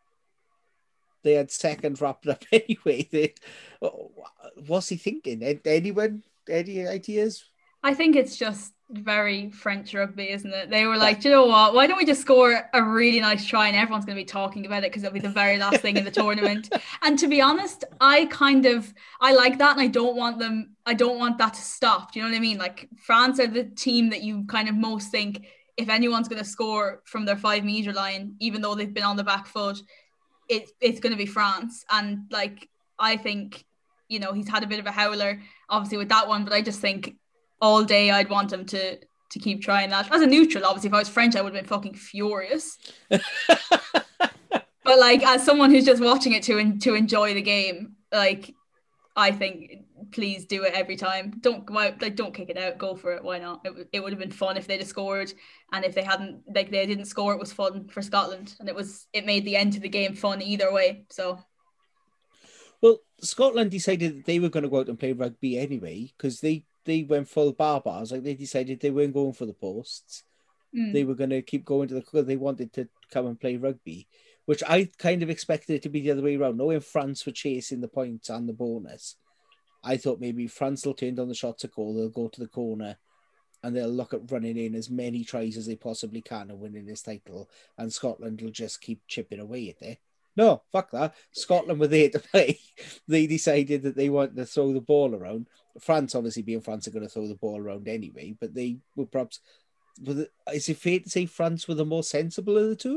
Speaker 1: They had seconds wrapped up anyway. They, what's he thinking? Anyone? Any ideas?
Speaker 3: I think it's just very French rugby, isn't it? They were like, do you know what? Why don't we just score a really nice try and everyone's going to be talking about it because it'll be the very last thing in the tournament. And to be honest, I kind of, I like that and I don't want them, I don't want that to stop. Do you know what I mean? Like France are the team that you kind of most think if anyone's going to score from their five meter line, even though they've been on the back foot, it, it's going to be France. And like, I think, you know, he's had a bit of a howler obviously with that one, but I just think all day I'd want him to to keep trying that. As a neutral, obviously, if I was French, I would have been fucking furious. But like, as someone who's just watching it to to enjoy the game, like, I think please do it every time. Don't go out, like, don't kick it out. Go for it. Why not? It, it would have been fun if they'd have scored, and if they hadn't, like, they didn't score, it was fun for Scotland, and it was it made the end of the game fun either way. So.
Speaker 1: Well, Scotland decided that they were going to go out and play rugby anyway because they. They went full barbars. Like they decided they weren't going for the posts. Mm. They were going to keep going to the. They wanted to come and play rugby, which I kind of expected it to be the other way around. Knowing France were chasing the points and the bonus, I thought maybe France will turn down the shot to goal. They'll go to the corner, and they'll look at running in as many tries as they possibly can and winning this title. And Scotland will just keep chipping away at it. No, fuck that. Scotland were there to play. They decided that they wanted to throw the ball around. France, obviously being France, are going to throw the ball around anyway, but they were perhaps... Is it fair to say France were the more sensible of the two?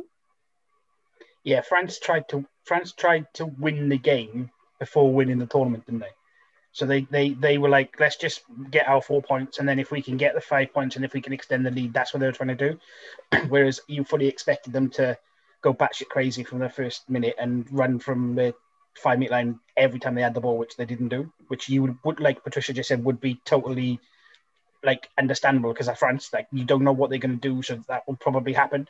Speaker 2: Yeah, France tried to France tried to win the game before winning the tournament, didn't they? So they, they, they were like, let's just get our four points, and then if we can get the five points and if we can extend the lead, that's what they were trying to do. Whereas you fully expected them to go batshit crazy from the first minute and run from the five metre line every time they had the ball, which they didn't do, which you would, would like Patricia just said, would be totally like understandable because at France, like you don't know what they're going to do, so that will probably happen.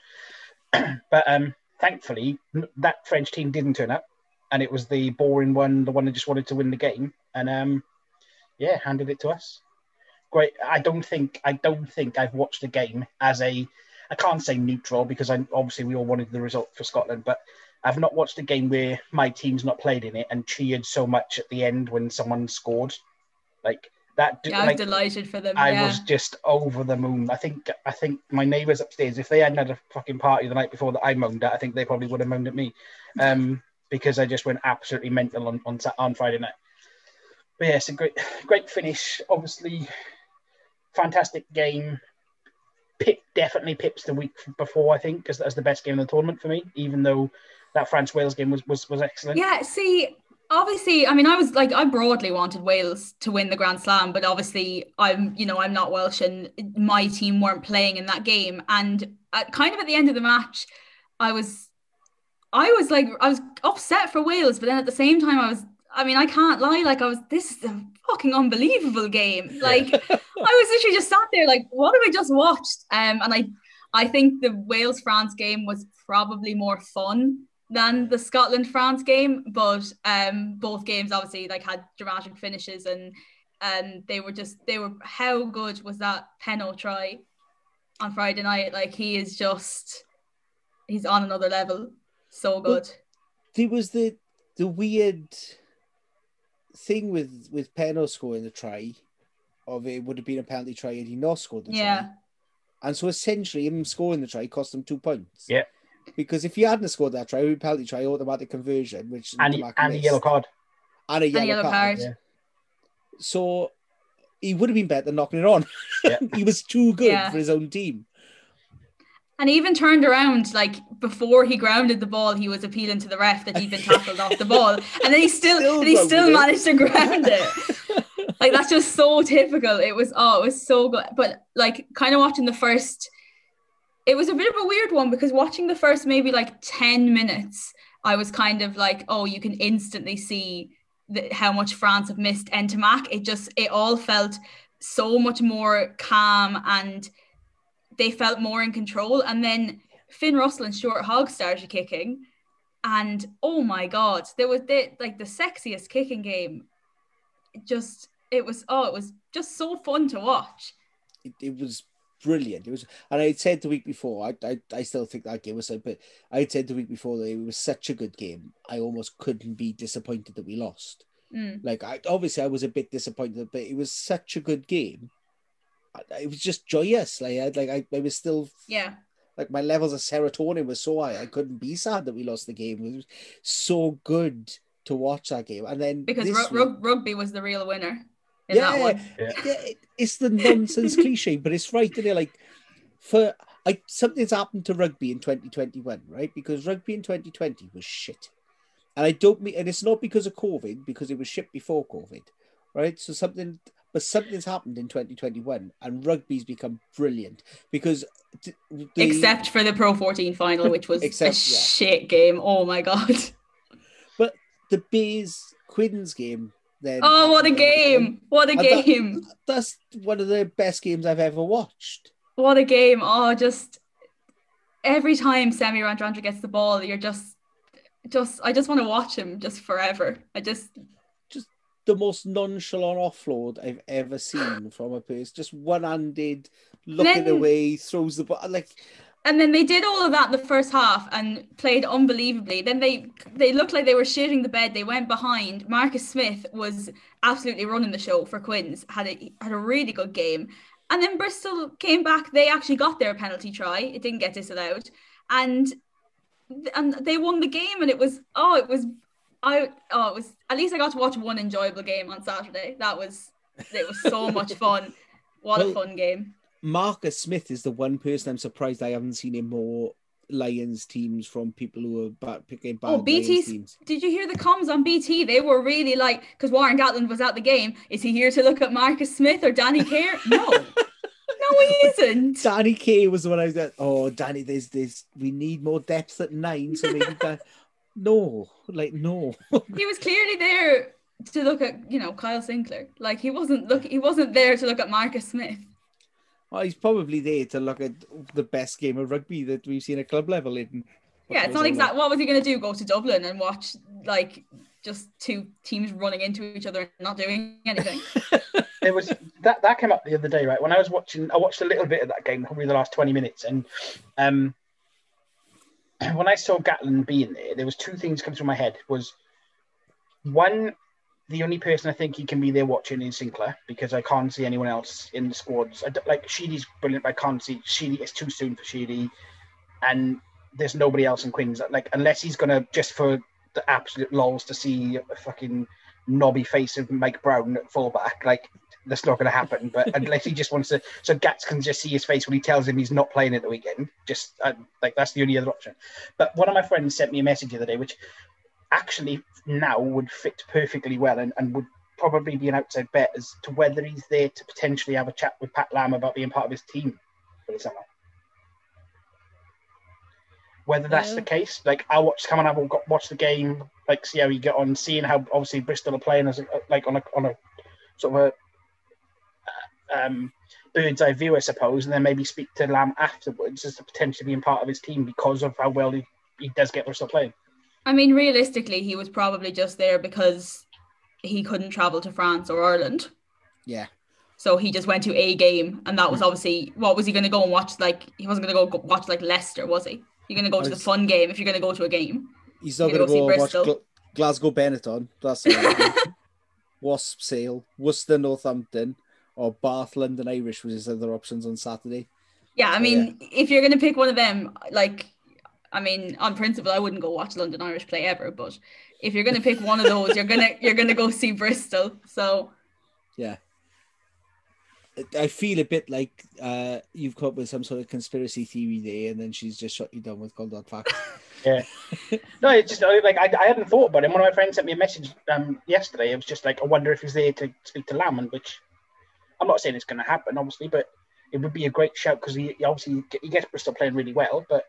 Speaker 2: But um, thankfully, that French team didn't turn up, and it was the boring one, the one that just wanted to win the game, and um, yeah, handed it to us. Great. I don't think I don't think I've watched the game as a I can't say neutral because I obviously we all wanted the result for Scotland, but I've not watched a game where my team's not played in it and cheered so much at the end when someone scored. Like that.
Speaker 3: Yeah, I was
Speaker 2: like,
Speaker 3: delighted for them.
Speaker 2: I
Speaker 3: yeah.
Speaker 2: was just over the moon. I think I think my neighbours upstairs, if they hadn't had a fucking party the night before that I moaned at, I think they probably would have moaned at me, um, because I just went absolutely mental on on, on Friday night. But yeah, it's a great great finish. Obviously, fantastic game. Pip definitely pips the week before, I think, as, as the best game of the tournament for me, even though that France-Wales game was, was, was excellent.
Speaker 3: Yeah, see, obviously, I mean, I was like, I broadly wanted Wales to win the Grand Slam, but obviously I'm, you know, I'm not Welsh and my team weren't playing in that game. And at, kind of at the end of the match, I was, I was like, I was upset for Wales, but then at the same time, I was, I mean, I can't lie, like I was, this is a fucking unbelievable game. Like, I was literally just sat there like, what have I just watched? Um, and I, I think the Wales-France game was probably more fun than the Scotland-France game, but um, both games obviously like had dramatic finishes, and and they were just they were how good was that Peno try on Friday night? Like he is just he's on another level, so good.
Speaker 1: Well, there was the the weird thing with with Peno scoring the try, of it would have been a penalty try had he not scored the
Speaker 3: yeah.
Speaker 1: try, and so essentially him scoring the try cost him two points.
Speaker 2: Yeah.
Speaker 1: Because if you hadn't scored that try, we penalty try, automatic conversion, which
Speaker 2: and, he, and a yellow card,
Speaker 1: and a yellow,
Speaker 3: and a yellow
Speaker 1: card.
Speaker 3: card.
Speaker 1: Yeah. So he would have been better than knocking it on.
Speaker 2: Yeah.
Speaker 1: He was too good
Speaker 3: yeah.
Speaker 1: for his own team.
Speaker 3: And he even turned around, like before he grounded the ball, he was appealing to the ref that he'd been tackled off the ball, and then he still,
Speaker 1: Still
Speaker 3: and he still
Speaker 1: it.
Speaker 3: managed to ground it. Like that's just so typical. It was oh, it was so good. But like, kind of watching the first. It was a bit of a weird one because watching the first maybe like ten minutes, I was kind of like, oh, you can instantly see the, how much France have missed Ntamack. It just, it all felt so much more calm and they felt more in control. And then Finn Russell and Stuart Hogg started kicking. And oh my God, there was the, like the sexiest kicking game. It just, it was, oh, it was just so fun to watch.
Speaker 1: It, it was brilliant. It was, and I said the week before, I, I I still think that game was, but I said the week before that it was such a good game. I almost couldn't be disappointed that we lost.
Speaker 3: Mm.
Speaker 1: Like, I obviously I was a bit disappointed, but it was such a good game. It was just joyous. Like, I like I, I was still,
Speaker 3: yeah.
Speaker 1: Like my levels of serotonin was so high, I couldn't be sad that we lost the game. It was so good to watch that game, and then
Speaker 3: because
Speaker 1: this
Speaker 3: ru-
Speaker 1: week,
Speaker 3: rugby was the real winner. In
Speaker 1: yeah,
Speaker 3: that one.
Speaker 2: yeah,
Speaker 1: yeah, it, it's the nonsense cliche, but it's right, isn't it? Like, for I something's happened to rugby in twenty twenty-one, right? Because rugby in twenty twenty was shit, and I don't mean, and it's not because of COVID, because it was shit before COVID, right? So something, but something's happened in twenty twenty-one, and rugby's become brilliant because the,
Speaker 3: except for the Pro fourteen final, which was
Speaker 1: except,
Speaker 3: a
Speaker 1: yeah.
Speaker 3: shit game. Oh my God!
Speaker 1: But the Bays Quins game. Then
Speaker 3: oh, what a game! What a game!
Speaker 1: That, that's one of the best games I've ever watched.
Speaker 3: What a game! Oh, just every time Semi Radradra gets the ball, you're just, just, I just want to watch him just forever. I just,
Speaker 1: just the most nonchalant offload I've ever seen from a person. Just one-handed, looking
Speaker 3: then,
Speaker 1: away, throws the ball like.
Speaker 3: And then they did all of that in the first half and played unbelievably. Then they they looked like they were shitting the bed. They went behind. Marcus Smith was absolutely running the show for Quins. Had a had a really good game. And then Bristol came back. They actually got their penalty try. It didn't get disallowed. And and they won the game, and it was oh, it was I oh, it was at least I got to watch one enjoyable game on Saturday. That was it was so much fun. What well, a fun game.
Speaker 1: Marcus Smith is the one person I'm surprised I haven't seen him more Lions teams from people who are bad, picking bad
Speaker 3: oh, B T's,
Speaker 1: teams.
Speaker 3: Did you hear the comms on B T? They were really like, because Warren Gatland was at the game, is he here to look at Marcus Smith or Danny Care? No. No, he isn't.
Speaker 1: Danny Care was the one I was like, oh, Danny, there's, there's, we need more depth at nine, so maybe that. No, like, no.
Speaker 3: He was clearly there to look at, you know, Kyle Sinclair. Like, he wasn't look, he wasn't there to look at Marcus Smith.
Speaker 1: Well, he's probably there to look at the best game of rugby that we've seen at club level. In
Speaker 3: yeah, it's not exactly. What was he going to do? Go to Dublin and watch like just two teams running into each other and not doing anything?
Speaker 2: It was that that came up the other day, right? When I was watching, I watched a little bit of that game, probably the last twenty minutes, and um, when I saw Gatland being there, there was two things come through my head. Was one. The only person I think he can be there watching is Sinclair, because I can't see anyone else in the squads. I like Sheedy's brilliant, but I can't see Sheedy. It's too soon for Sheedy, and there's nobody else in Queens. Like unless he's gonna just for the absolute lols to see a fucking knobby face of Mike Brown at fullback, like that's not gonna happen. But unless he just wants to, so Gats can just see his face when he tells him he's not playing at the weekend. Just uh, like that's the only other option. But one of my friends sent me a message the other day, which actually now would fit perfectly well and, and would probably be an outside bet as to whether he's there to potentially have a chat with Pat Lam about being part of his team for the summer. Whether that's yeah. the case, like I'll watch, come and have a watch the game, like see how you get on, seeing how obviously Bristol are playing as a, like on a on a sort of a um, bird's eye view, I suppose, and then maybe speak to Lam afterwards as to potentially being part of his team because of how well he, he does get Bristol playing.
Speaker 3: I mean, realistically, he was probably just there because he couldn't travel to France or Ireland.
Speaker 1: Yeah.
Speaker 3: So he just went to a game, and that was obviously, what was he going to go and watch? Like, he wasn't going to go watch, like, Leicester, was he? You're going to go to the fun game if you're going to go to a game.
Speaker 1: He's not going to go, go watch Gl- Glasgow Benetton. That's the Wasp Sale, Worcester Northampton, or Bath London Irish was his other options on Saturday.
Speaker 3: Yeah, I mean, so, yeah. if you're going to pick one of them, like... I mean, on principle, I wouldn't go watch London Irish play ever, but if you're going to pick one of those, you're gonna you're gonna go see Bristol. So,
Speaker 1: yeah, I feel a bit like uh, you've come up with some sort of conspiracy theory there, and then she's just shut you down with cold hard facts.
Speaker 2: Yeah, no, it's just like I, I hadn't thought about it. One of my friends sent me a message um, yesterday. It was just like, I wonder if he's there to speak to Lam, which I'm not saying it's going to happen, obviously, but it would be a great shout because he, he obviously he gets Bristol playing really well, but.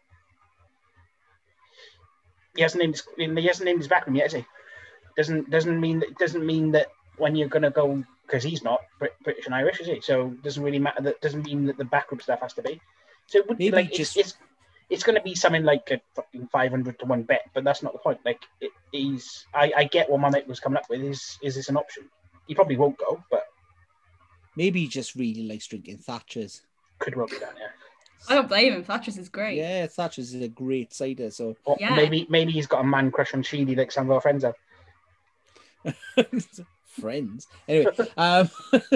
Speaker 2: He hasn't named his, he hasn't named his backroom yet, has he? Doesn't doesn't mean that doesn't mean that when you're gonna go, because he's not Brit, British and Irish, is he? So it doesn't really matter. That doesn't mean that the backroom stuff has to be. So it would be like just... it's, it's it's going to be something like a fucking five hundred to one bet, but that's not the point. Like it, he's, I, I get what my mate was coming up with. Is is this an option? He probably won't go, but
Speaker 1: maybe he just really likes drinking Thatcher's.
Speaker 2: Could well be that, yeah.
Speaker 3: I don't blame him. Thatcher's is great.
Speaker 1: Yeah, Thatcher's is a great cider. So
Speaker 2: or
Speaker 3: yeah.
Speaker 2: maybe maybe he's got a man crush on Sheedy like some of our friends have.
Speaker 1: Friends. Anyway, um,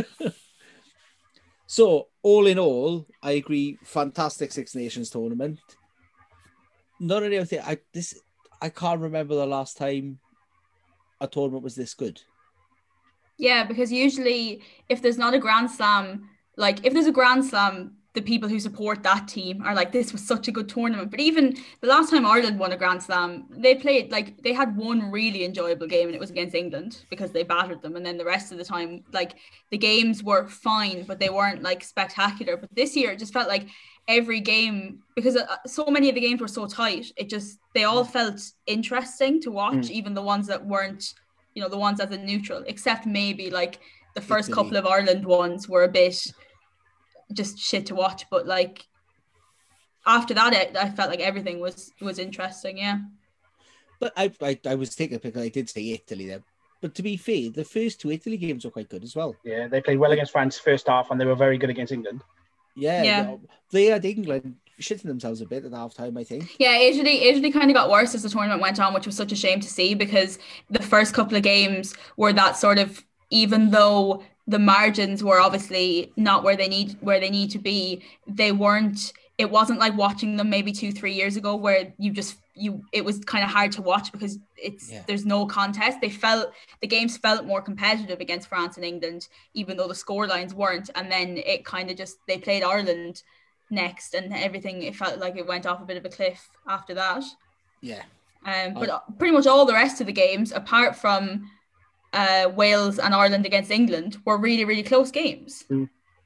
Speaker 1: so all in all, I agree. Fantastic Six Nations tournament. Not only I think I this I can't remember the last time a tournament was this good.
Speaker 3: Yeah, because usually if there's not a Grand Slam, like if there's a Grand Slam, the people who support that team are like, this was such a good tournament. But even the last time Ireland won a Grand Slam, they played, like, they had one really enjoyable game, and it was against England because they battered them. And then the rest of the time, like, the games were fine, but they weren't, like, spectacular. But this year, it just felt like every game, because so many of the games were so tight, it just, they all felt interesting to watch, mm. even the ones that weren't, you know, the ones as a neutral, except maybe, like, the first Italy. couple of Ireland ones were a bit... just shit to watch, but like after that it, I felt like everything was was interesting. Yeah,
Speaker 1: but I I, I was taking a pick. I did say Italy there, but to be fair, the first two Italy games were quite good as well.
Speaker 2: Yeah, they played well against France first half, and they were very good against England.
Speaker 1: Yeah,
Speaker 3: yeah.
Speaker 1: They had England shitting themselves a bit at half time, I think.
Speaker 3: Yeah, Italy Italy kind of got worse as the tournament went on, which was such a shame to see, because the first couple of games were that sort of, even though the margins were obviously not where they need where they need to be, they weren't, it wasn't like watching them maybe two, three years ago where you just you it was kind of hard to watch because it's
Speaker 1: Yeah.
Speaker 3: there's no contest. They felt the games felt more competitive against France and England, even though the score lines weren't. And then it kind of just they played Ireland next, and everything it felt like it went off a bit of a cliff after that.
Speaker 1: Yeah.
Speaker 3: Um, but
Speaker 1: I-
Speaker 3: pretty much all the rest of the games, apart from uh, Wales and Ireland against England, were really really close games.
Speaker 2: It's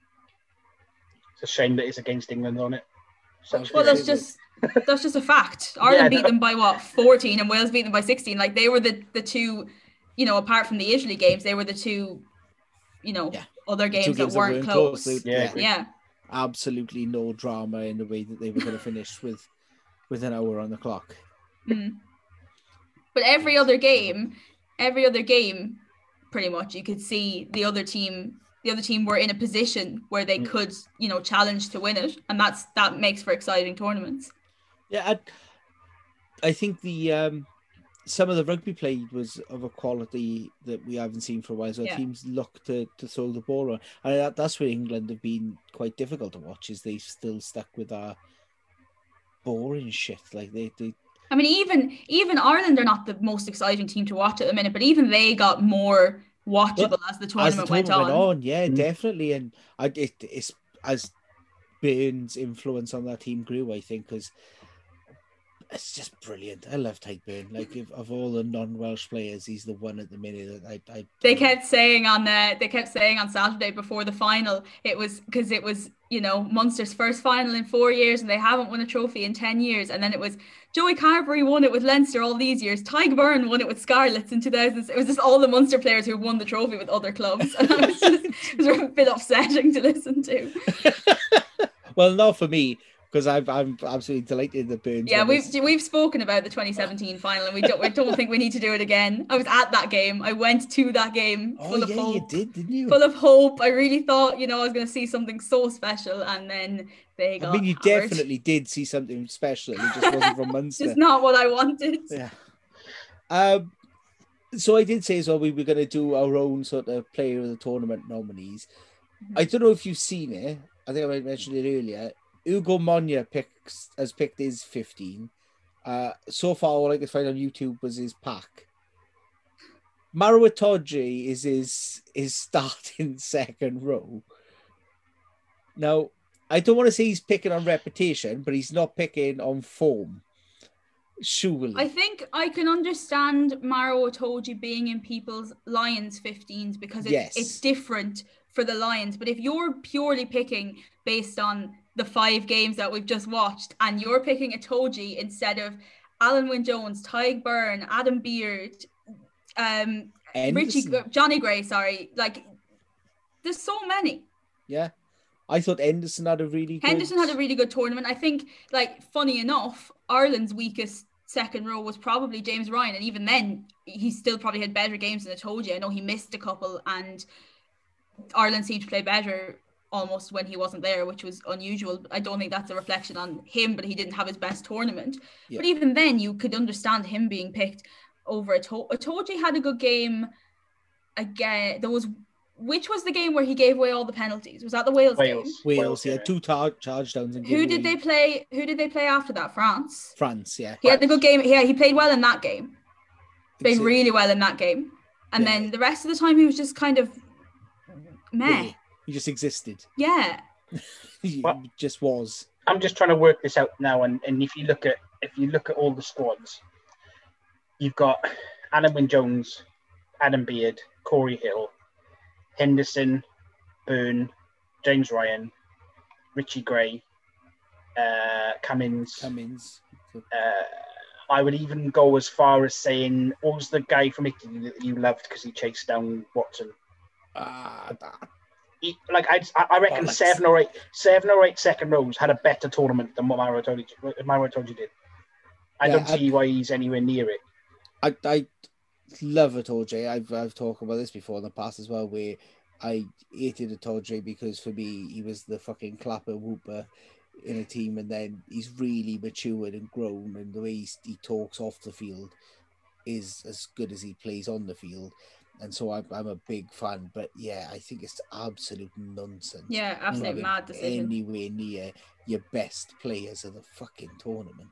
Speaker 2: a shame that it's against England on it. Such
Speaker 3: Well,
Speaker 2: a-
Speaker 3: that's just that's just a fact. Ireland
Speaker 2: Yeah,
Speaker 3: beat
Speaker 2: no.
Speaker 3: them by what fourteen, and Wales beat them by sixteen. Like they were the the two, you know, apart from the Italy games, they were the two, you know,
Speaker 1: Yeah.
Speaker 3: other
Speaker 1: The two
Speaker 3: games that
Speaker 1: games that
Speaker 3: weren't
Speaker 1: weren't
Speaker 3: close.
Speaker 1: close, they-
Speaker 2: Yeah,
Speaker 1: yeah.
Speaker 2: agreed.
Speaker 3: Yeah,
Speaker 1: Absolutely no drama in the way that they were going to finish with with an hour on the clock.
Speaker 3: Mm. But every other game, every other game, pretty much you could see the other team. The other team were in a position where they
Speaker 2: Mm.
Speaker 3: could, you know, challenge to win it, and that's that makes for exciting tournaments.
Speaker 1: Yeah, I, I think the um, some of the rugby played was of a quality that we haven't seen for a while. So
Speaker 3: Yeah.
Speaker 1: teams look to, to throw the ball around, and that, that's where England have been quite difficult to watch. Is they still stuck with our boring shit? Like they, they
Speaker 3: I mean, even even Ireland are not the most exciting team to watch at the minute, but even they got more watchable
Speaker 1: Well,
Speaker 3: as the
Speaker 1: as
Speaker 3: tournament,
Speaker 1: the
Speaker 3: went
Speaker 1: tournament
Speaker 3: on.
Speaker 1: went on, yeah,
Speaker 2: Mm.
Speaker 1: definitely. And I, it, it's as Burns' influence on that team grew, I think, because it's just brilliant. I love Tyke Byrne. Like, if, of all the non-Welsh players, he's the one at the minute that I. I
Speaker 3: They kept saying on the they kept saying on Saturday before the final, it was because it was, you know, Munster's first final in four years and they haven't won a trophy in ten years. And then it was Joey Carberry won it with Leinster all these years. Tyke Byrne won it with Scarlets in two thousand. It was just all the Munster players who won the trophy with other clubs. And it was just it was a bit upsetting to listen to.
Speaker 1: Well, not for me, because I'm I'm absolutely delighted that Burns.
Speaker 3: Yeah,
Speaker 1: won
Speaker 3: we've
Speaker 1: this.
Speaker 3: we've spoken about the twenty seventeen final, and we don't we don't think we need to do it again. I was at that game. I went to that game
Speaker 1: Oh
Speaker 3: full of
Speaker 1: yeah,
Speaker 3: hope.
Speaker 1: you did, didn't you?
Speaker 3: Full of hope. I really thought, you know, I was going to see something so special, and then they
Speaker 1: I
Speaker 3: got
Speaker 1: mean, you
Speaker 3: hammered.
Speaker 1: definitely did see something special. It just wasn't from Munster.
Speaker 3: Just not what I wanted.
Speaker 1: Yeah. Um. So I did say as well we were going to do our own sort of player of the tournament nominees.
Speaker 3: Mhm.
Speaker 1: I don't know if you've seen it. I think I might mentioned it earlier. Hugo Monya picks has picked his fifteen. Uh, so far, all I could find on YouTube was his pack. Maro Itoje is his his starting second row. Now, I don't want to say he's picking on reputation, but he's not picking on form. Surely.
Speaker 3: I think I can understand Maro Itoje being in people's Lions fifteens because it's,
Speaker 1: Yes.
Speaker 3: it's different for the Lions. But if you're purely picking based on the five games that we've just watched and you're picking Itoje instead of Alan Wynne-Jones, Tyke Byrne, Adam Beard, um, Richie,
Speaker 1: Henderson.
Speaker 3: Johnny Gray, sorry, like there's so many.
Speaker 1: Yeah. I thought Henderson had a really good...
Speaker 3: Henderson had a really good tournament. I think, like, funny enough, Ireland's weakest second row was probably James Ryan, and even then, he still probably had better games than Itoje. I know he missed a couple, and Ireland seemed to play better almost when he wasn't there, which was unusual. I don't think that's a reflection on him, but he didn't have his best tournament.
Speaker 1: Yeah.
Speaker 3: But even then, you could understand him being picked over Itoje. Itoje had a good game again. There was Which was the game where he gave away all the penalties? Was that the Wales, game?
Speaker 2: Wales.
Speaker 1: Wales, he
Speaker 2: yeah.
Speaker 1: had two tar- charge downs. And
Speaker 3: Who
Speaker 1: gave
Speaker 3: did
Speaker 1: away-
Speaker 3: they play? Who did they play after that? France.
Speaker 1: France, yeah.
Speaker 3: He had a good game. Yeah, he played well in that game. Played
Speaker 1: It's-
Speaker 3: really well in that game. And
Speaker 1: Yeah.
Speaker 3: then the rest of the time, he was just kind of meh.
Speaker 1: He just existed.
Speaker 3: Yeah.
Speaker 1: He
Speaker 2: What?
Speaker 1: just was.
Speaker 2: I'm just trying to work this out now, and, and if you look at if you look at all the squads, you've got Alan Wynne-Jones, Adam Beard, Corey Hill, Henderson, Byrne, James Ryan, Richie Gray, uh, Cummins.
Speaker 1: Cummins.
Speaker 2: Uh, I would even go as far as saying, what was the guy from Italy that you loved because he chased down Watson?
Speaker 1: Ah,
Speaker 2: He, like I, I reckon
Speaker 1: Bollocks.
Speaker 2: seven or eight, seven or eight second rows had a better tournament than what Maro Itoje, Maro Itoje did. I
Speaker 1: Yeah,
Speaker 2: don't
Speaker 1: I-
Speaker 2: see why he's anywhere near it.
Speaker 1: I I love Itoje. I've I've talked about this before in the past as well, where I hated Itoje because for me he was the fucking clapper whooper in a team, and then he's really matured and grown, and the way he, he talks off the field is as good as he plays on the field, and so I'm I'm a big fan. But yeah, I think it's absolute nonsense.
Speaker 3: Yeah, absolute
Speaker 1: having
Speaker 3: mad decision.
Speaker 1: Anywhere near your best players of the fucking tournament.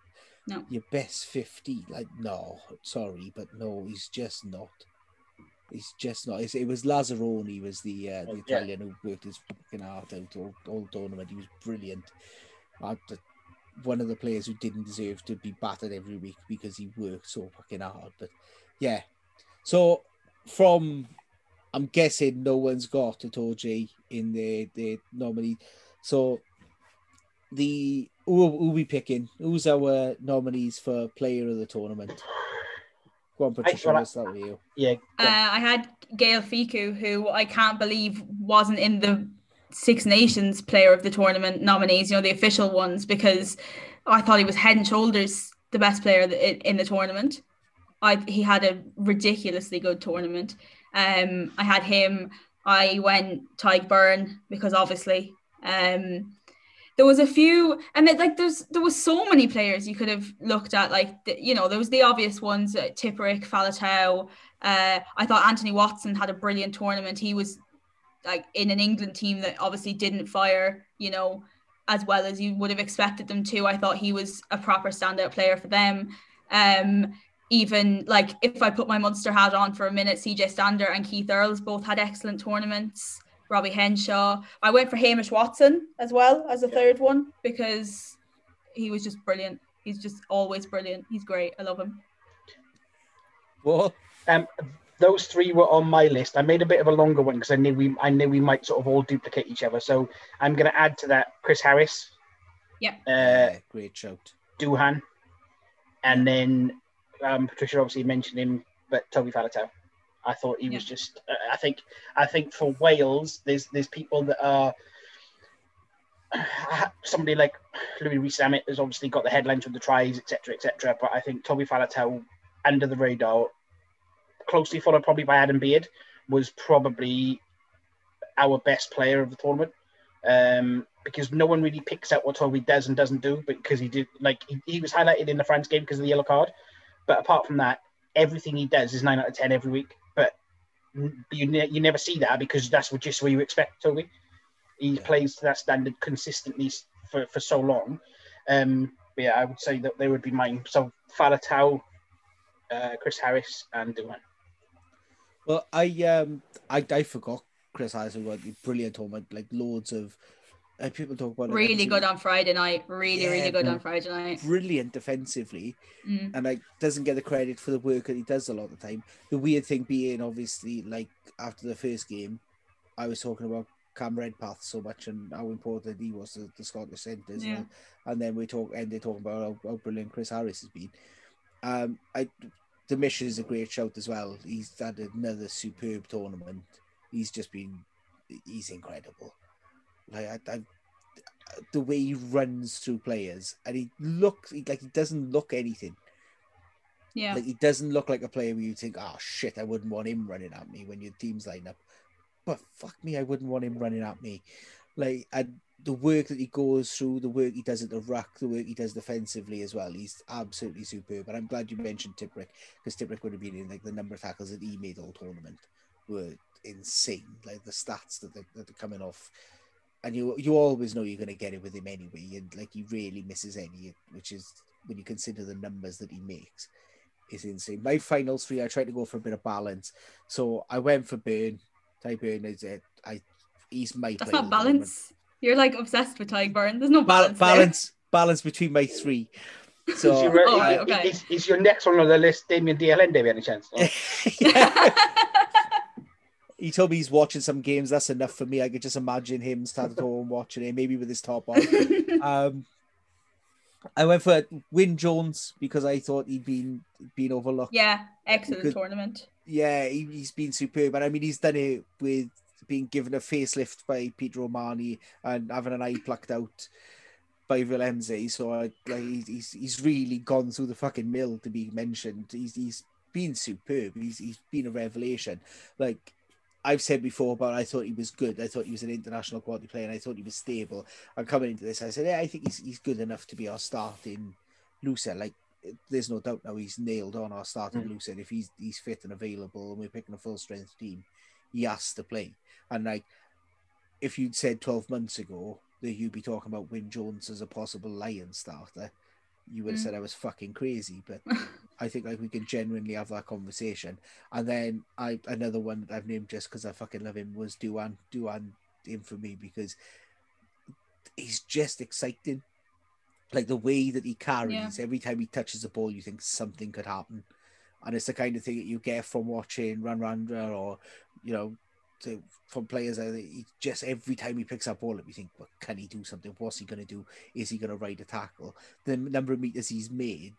Speaker 3: No.
Speaker 1: Your best fifty, like no, sorry, but no, he's just not. He's just not. It's, it was Lazzaroni was the uh, the
Speaker 2: Yeah.
Speaker 1: Italian who worked his fucking heart out all, all tournament. He was brilliant. Uh, the, one of the players who didn't deserve to be battered every week because he worked so fucking hard. But yeah, so from I'm guessing no one's got Itoje in the the nominee. So the who who we picking? Who's our nominees for player of the tournament? Go on, Patricia.
Speaker 2: well, I-
Speaker 1: Let's start with you.
Speaker 2: Yeah.
Speaker 3: Uh, I had Gail Fiku, who I can't believe wasn't in the Six Nations Player of the Tournament nominees, you know, the official ones, because I thought he was head and shoulders the best player in the tournament. I he had a ridiculously good tournament. Um, I had him. I went Tyke Byrne because obviously. Um, there was a few, and it, like there's there was so many players you could have looked at. Like the, you know, there was the obvious ones: uh, Tipperick, Faletau. Uh, I thought Anthony Watson had a brilliant tournament. He was like in an England team that obviously didn't fire, you know, as well as you would have expected them to. I thought he was a proper standout player for them. Um, even like if I put my Munster hat on for a minute, C J Stander and Keith Earls both had excellent tournaments. Robbie Henshaw. I went for Hamish Watson as well as a third one because he was just brilliant. He's just always brilliant. He's great. I love him.
Speaker 1: What?
Speaker 2: Um, those three were on my list. I made a bit of a longer one because I knew we I knew we might sort of all duplicate each other. So I'm going to add to that Chris Harris.
Speaker 3: Yep.
Speaker 2: Uh,
Speaker 1: yeah, great shout.
Speaker 2: Duhan, and then um, Patricia obviously mentioned him, but Toby Faletau. I thought he was
Speaker 3: Yeah.
Speaker 2: just. Uh, I think. I think for Wales, there's there's people that are somebody like Louis Rees-Zammit has obviously got the headlines with the tries, et cetera, et cetera. But I think Toby Faletau, under the radar, closely followed probably by Adam Beard, was probably our best player of the tournament. Um, because no one really picks out what Toby does and doesn't do, because he did like he, he was highlighted in the France game because of the yellow card. But apart from that, everything he does is nine out of ten every week. But you ne- you never see that because that's what, just what you expect Toby. He
Speaker 1: Yeah.
Speaker 2: plays to that standard consistently for, for so long. Um, but yeah, I would say that they would be mine. So Faletau, uh, Chris Harris, and Duhan.
Speaker 1: Well, I um I I forgot Chris Harris who had a brilliant tournament, like loads of uh, people talk about like,
Speaker 3: Really
Speaker 1: obviously
Speaker 3: good on Friday night. Really,
Speaker 1: Yeah,
Speaker 3: really good
Speaker 2: mm.
Speaker 3: on Friday night.
Speaker 1: brilliant defensively,
Speaker 3: Mm.
Speaker 1: and like doesn't get the credit for the work that he does a lot of the time. The weird thing being, obviously, like after the first game, I was talking about Cam Redpath so much and how important he was to the Scottish centres,
Speaker 3: Yeah.
Speaker 1: and, and then we talk ended talking about how, how brilliant Chris Harris has been. Um, I the mission is a great shout as well. He's had another superb tournament. He's just been he's incredible. Like I, I the way he runs through players, and he looks he, like he doesn't look anything.
Speaker 3: Yeah.
Speaker 1: Like he doesn't look like a player where you think, oh shit, I wouldn't want him running at me when your team's line up. But fuck me, I wouldn't want him running at me. Like and the work that he goes through, the work he does at the ruck, the work he does defensively as well, he's absolutely superb. And I'm glad you mentioned Tipperick, because Tipperick would have been in like the number of tackles that he made all tournament were insane. Like the stats that they're, that they're coming off. And you you always know you're going to get it with him anyway, and like he rarely misses any, which is when you consider the numbers that he makes, is insane. My finals three, I tried to go for a bit of balance, so I went for Byrne. Ty Byrne is it? I he's my.
Speaker 3: That's
Speaker 1: player
Speaker 3: not
Speaker 1: of the tournament.
Speaker 3: balance. You're like obsessed with Tyke Byrne. There's no
Speaker 1: Bal-
Speaker 3: balance.
Speaker 1: balance balance between my three. So
Speaker 2: is, your,
Speaker 3: Oh,
Speaker 2: is,
Speaker 3: right, okay.
Speaker 2: is, is your next one on the list Damien D L N, by any chance? Or?
Speaker 1: yeah. He told me he's watching some games. That's enough for me. I could just imagine him sat at home watching it, maybe with his top on. Um, I went for Wyn Jones because I thought he'd been been overlooked.
Speaker 3: Yeah, excellent
Speaker 1: Because-
Speaker 3: tournament.
Speaker 1: Yeah, he, he's been superb. And I mean, he's done it with being given a facelift by Peter O'Mahony and having an eye plucked out by Villemze. So I, like, he's, he's he's really gone through the fucking mill to be mentioned. He's he's been superb. He's he's been a revelation. Like I've said before, but I thought he was good. I thought he was an international quality player, and I thought he was stable. And coming into this, I said, yeah, I think he's he's good enough to be our starting looser. Like, there's no doubt now he's nailed on our starting
Speaker 2: Mm.
Speaker 1: looser. If he's he's fit and available, and we're picking a full strength team, he has to play. And like, if you'd said twelve months ago that you'd be talking about Wyn Jones as a possible Lion starter, you would have
Speaker 3: Mm.
Speaker 1: said I was fucking crazy. But I think like we can genuinely have that conversation. And then I another one that I've named just because I fucking love him was Duan. Duan in for me because he's just exciting. Like the way that he carries,
Speaker 3: Yeah.
Speaker 1: every time he touches the ball, you think something could happen. And it's the kind of thing that you get from watching Ranrandra or, you know, to, from players. That he just every time he picks up ball, you think, well, can he do something? What's he going to do? Is he going to ride a tackle? The number of meters he's made,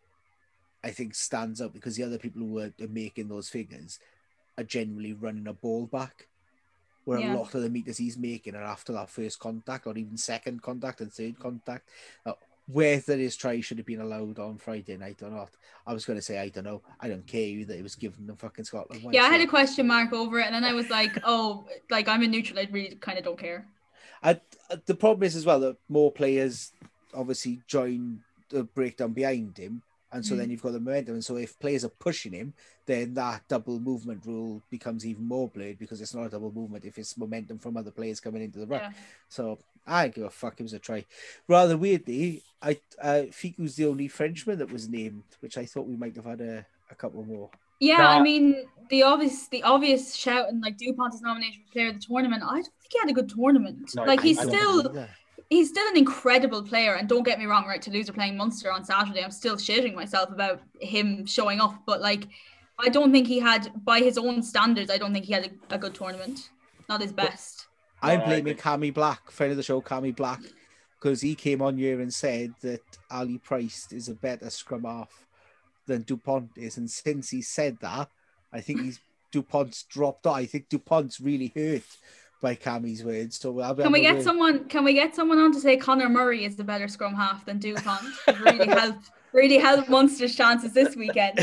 Speaker 1: I think, stands out because the other people who are, are making those figures are generally running a ball back. Where
Speaker 3: Yeah.
Speaker 1: a lot of the meters he's making are after that first contact or even second contact and third contact. Uh, whether his try should have been allowed on Friday night or not, I was going to say I don't know. I don't care that it was given the fucking Scotland one.
Speaker 3: Yeah, I
Speaker 1: so.
Speaker 3: had a question mark over it, and then I was like, oh, like I'm a neutral. I really kind of don't care.
Speaker 1: I, the problem is as well that more players obviously join the breakdown behind him. And so mm. then you've got the momentum. And so if players are pushing him, then that double movement rule becomes even more blurred because it's not a double movement if it's momentum from other players coming into the ruck. Yeah. So I don't give a fuck. It was a try. Rather weirdly, I uh, Ficou's the only Frenchman that was named, which I thought we might have had a, a couple more.
Speaker 3: Yeah, no. I mean, the obvious the obvious shout and like Dupont is nominated for player of the tournament. I don't think he had a good tournament. No, like he's still... He's still an incredible player, and don't get me wrong, right, Toulouse are playing Munster on Saturday. I'm still shitting myself about him showing up, but like, I don't think he had, by his own standards, I don't think he had a, a good tournament. Not his best.
Speaker 1: I'm blaming Cammy Black, friend of the show, Cammy Black, because he came on here and said that Ali Price is a better scrum half than Dupont is, and since he said that, I think he's Dupont's dropped off. I think Dupont's really hurt by Cammy's words. So I'll be
Speaker 3: can we get
Speaker 1: word.
Speaker 3: someone? Can we get someone on to say Conor Murray is the better scrum half than Dupont? It really helped. Really helped Munster's chances this weekend.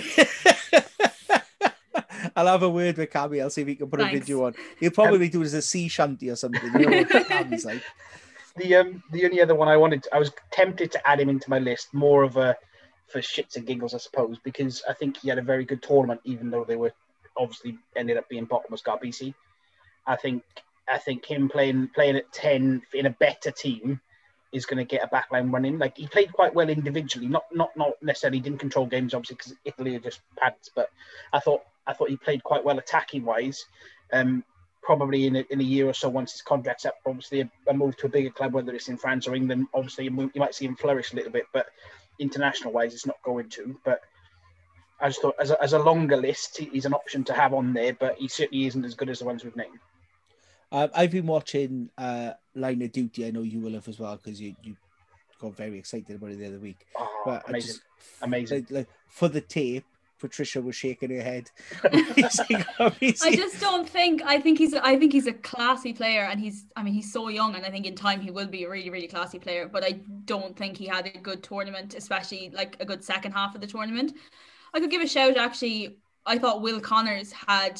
Speaker 1: I'll have a word with Cammy. I'll see if he can put Thanks. a video on. He'll probably um, do it as a sea shanty or something. You know what Cammy's like.
Speaker 2: The um the only other one I wanted, to, I was tempted to add him into my list, more of a for shits and giggles, I suppose, because I think he had a very good tournament, even though they were obviously ended up being bottom of Scar-B-C. I think. I think him playing playing at ten in a better team is going to get a backline running. Like he played quite well individually, not not not necessarily didn't control games obviously because Italy are just pads. But I thought I thought he played quite well attacking wise. Um, probably in a, in a year or so once his contract's up, obviously a, a move to a bigger club, whether it's in France or England, obviously you might see him flourish a little bit. But international wise, it's not going to. But I just thought as a, as a longer list, he's an option to have on there, but he certainly isn't as good as the ones we've named.
Speaker 1: Um, I've been watching uh, Line of Duty. I know you will have as well because you, you got very excited about it the other week.
Speaker 2: Oh,
Speaker 1: but
Speaker 2: amazing.
Speaker 1: I just,
Speaker 2: amazing.
Speaker 1: Like, like, for the tape, Patricia was shaking her head. amazing, amazing.
Speaker 3: I just don't think, I think he's, I think he's a classy player and he's, I mean, he's so young and I think in time he will be a really, really classy player, but I don't think he had a good tournament, especially like a good second half of the tournament. I could give a shout actually. I thought Will Connors had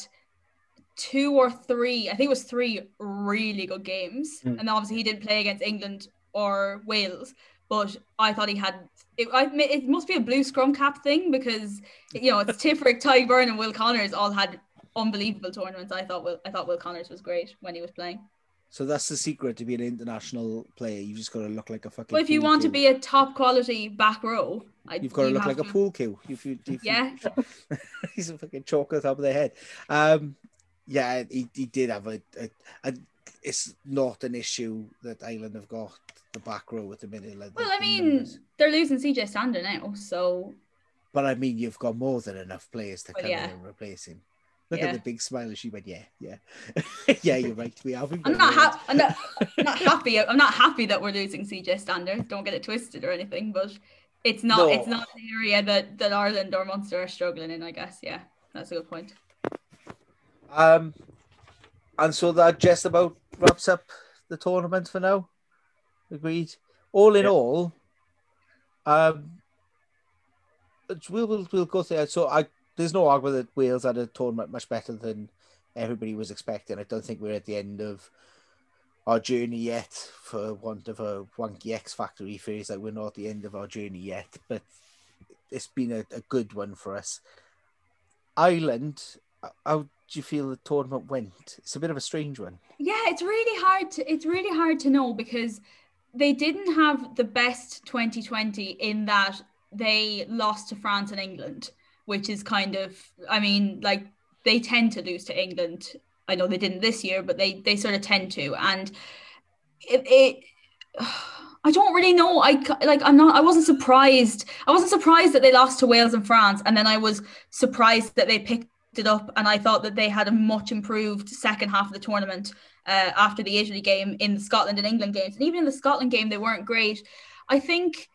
Speaker 3: two or three, I think it was three really good games. Mm. And obviously he didn't play against England or Wales, but I thought he had, it, I, it must be a blue scrum cap thing because, you know, it's Tifferick, Ty Byrne and Will Connors all had unbelievable tournaments. I thought Will, I thought Will Connors was great when he was playing.
Speaker 1: So that's the secret to be an international player. You've just got to look like a fucking.
Speaker 3: Well, if you want
Speaker 1: queue.
Speaker 3: to be a top quality back row, I,
Speaker 1: you've got to
Speaker 3: you
Speaker 1: look like
Speaker 3: to...
Speaker 1: a pool cue. If you, if
Speaker 3: yeah,
Speaker 1: you... he's a fucking chalk at the top of their head. Um, yeah, he, he did have a, a, a. It's not an issue that Ireland have got the back row at the minute. Like
Speaker 3: well,
Speaker 1: the,
Speaker 3: I mean, numbers. They're losing C J Stander now, so.
Speaker 1: But I mean, you've got more than enough players to
Speaker 3: well,
Speaker 1: come
Speaker 3: yeah.
Speaker 1: in and replace him. Look
Speaker 3: yeah.
Speaker 1: at the big smile as she went, yeah, yeah. yeah, you're right. We have.
Speaker 3: I'm not, ha- I'm, not, I'm not happy. I'm not happy that we're losing C J Stander. Don't get it twisted or anything, but it's not. No. It's not the area that, that Ireland or Munster are struggling in. I guess. Yeah, that's a good point.
Speaker 1: Um, and so that just about wraps up the tournament for now. Agreed. All in yeah. all, um, we'll we'll, we'll go through. So I. There's no argument that Wales had a tournament much better than everybody was expecting. I don't think we're at the end of our journey yet, for want of a wonky X Factory phrase. Like we're not at the end of our journey yet, but it's been a, a good one for us. Ireland, how do you feel the tournament went? It's a bit of a strange one.
Speaker 3: Yeah, it's really hard to it's really hard to know because they didn't have the best twenty twenty in that they lost to France and England, which is kind of, I mean, like they tend to lose to England. I know they didn't this year, but they they sort of tend to. And it, it I don't really know. I like I'm not I wasn't surprised. I wasn't surprised that they lost to Wales and France, and then I was surprised that they picked it up, and I thought that they had a much improved second half of the tournament uh, after the Italy game in the Scotland and England games. And even in the Scotland game they weren't great. I think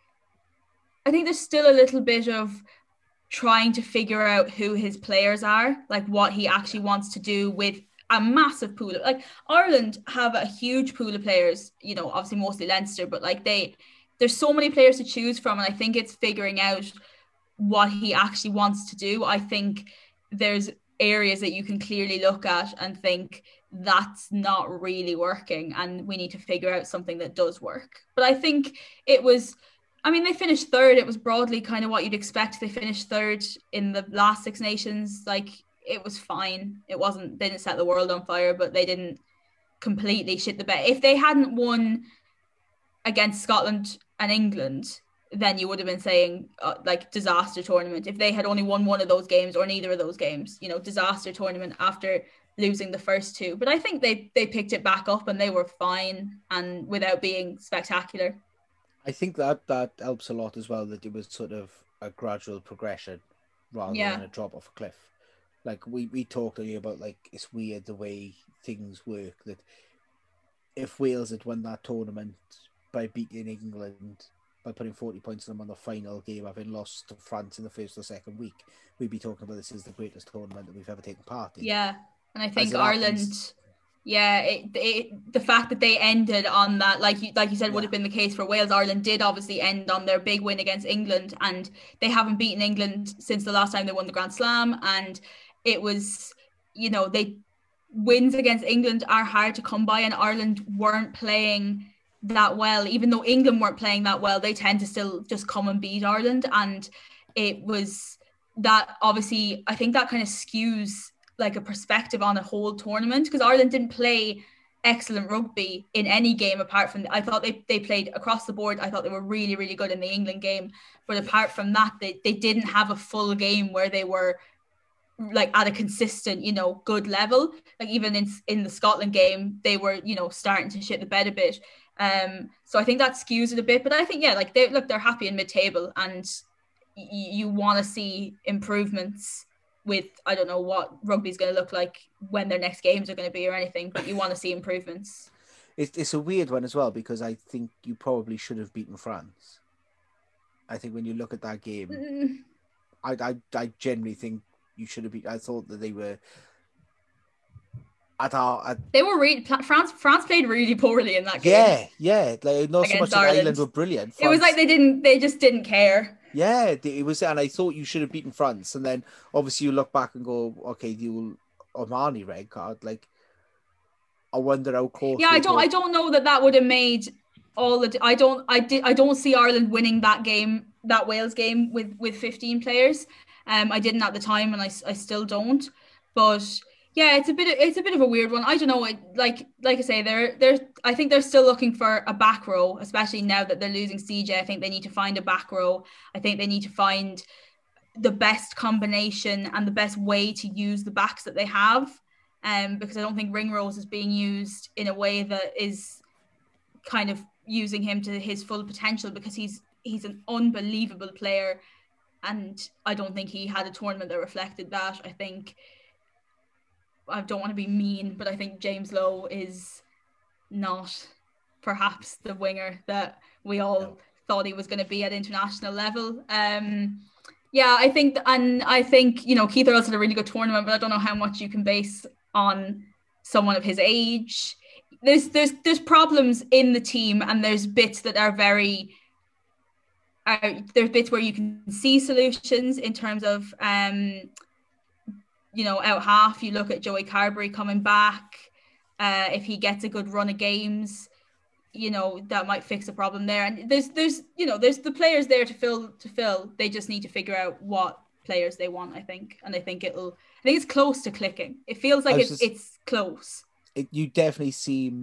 Speaker 3: I think there's still a little bit of trying to figure out who his players are, like what he actually wants to do with a massive pool of, like Ireland have a huge pool of players, you know, obviously mostly Leinster, but like they, there's so many players to choose from. And I think it's figuring out what he actually wants to do. I think there's areas that you can clearly look at and think that's not really working, and we need to figure out something that does work. But I think it was, I mean, they finished third. It was broadly kind of what you'd expect. They finished third in the last Six Nations. Like, it was fine. It wasn't, they didn't set the world on fire, but they didn't completely shit the bed. If they hadn't won against Scotland and England, then you would have been saying uh, like disaster tournament. If they had only won one of those games or neither of those games, you know, disaster tournament after losing the first two. But I think they they picked it back up and they were fine and without being spectacular.
Speaker 1: I think that that helps a lot as well, that it was sort of a gradual progression rather yeah. than a drop off a cliff. Like we, we talked earlier about, like, it's weird the way things work, that if Wales had won that tournament by beating England, by putting forty points on them on the final game, having lost to France in the first or second week, we'd be talking about this as the greatest tournament that we've ever taken part in.
Speaker 3: Yeah, and I think Ireland...
Speaker 1: happens,
Speaker 3: Yeah, it, it, the fact that they ended on that, like you, like you said, yeah. would have been the case for Wales. Ireland did obviously end on their big win against England, and they haven't beaten England since the last time they won the Grand Slam. And it was, you know, they wins against England are hard to come by, and Ireland weren't playing that well. Even though England weren't playing that well, they tend to still just come and beat Ireland. And it was that, obviously, I think that kind of skews like a perspective on a whole tournament, because Ireland didn't play excellent rugby in any game apart from, I thought they, they played across the board. I thought they were really, really good in the England game. But apart from that, they, they didn't have a full game where they were like at a consistent, you know, good level. Like even in in the Scotland game, they were, you know, starting to shit the bed a bit. Um, so I think that skews it a bit. But I think, yeah, like they look, they're happy in mid-table, and y- you want to see improvements with, I don't know what rugby is going to look like when their next games are going to be or anything, but you want to see improvements.
Speaker 1: It's it's a weird one as well, because I think you probably should have beaten France. I think when you look at that game, mm. I, I I generally think you should have beat. I thought that they were at our. At,
Speaker 3: they were really France. France played really poorly in that game.
Speaker 1: Yeah, yeah. Like not so much that Ireland were brilliant. France,
Speaker 3: it was like they didn't. They just didn't care.
Speaker 1: Yeah, it was, and I thought you should have beaten France, and then obviously you look back and go, okay, the Omani red card. Like, I wonder how close.
Speaker 3: Yeah, I don't. Were. I don't know that that would have made all the. I don't. I did. I don't see Ireland winning that game, that Wales game with with fifteen players. Um, I didn't at the time, and I, I still don't. But yeah, it's a bit. Of, it's a bit of a weird one. I don't know. It, like like I say, they're they're. I think they're still looking for a back row, especially now that they're losing C J. I think they need to find a back row. I think they need to find the best combination and the best way to use the backs that they have. Um, because I don't think Ringrose is being used in a way that is kind of using him to his full potential, because he's he's an unbelievable player, and I don't think he had a tournament that reflected that. I think, I don't want to be mean, but I think James Lowe is not perhaps the winger that we all no. thought he was going to be at international level. Um, yeah, I think, and I think, you know, Keith Earls had a really good tournament, but I don't know how much you can base on someone of his age. There's there's there's problems in the team, and there's bits that are very. Uh, there's bits where you can see solutions in terms of, um, you know, out half. You look at Joey Carberry coming back. Uh, if he gets a good run of games, you know, that might fix a problem there. And there's there's you know there's the players there to fill to fill. They just need to figure out what players they want, I think, and I think it'll. I think it's close to clicking. It feels like it's just, it's close.
Speaker 1: It, you definitely seem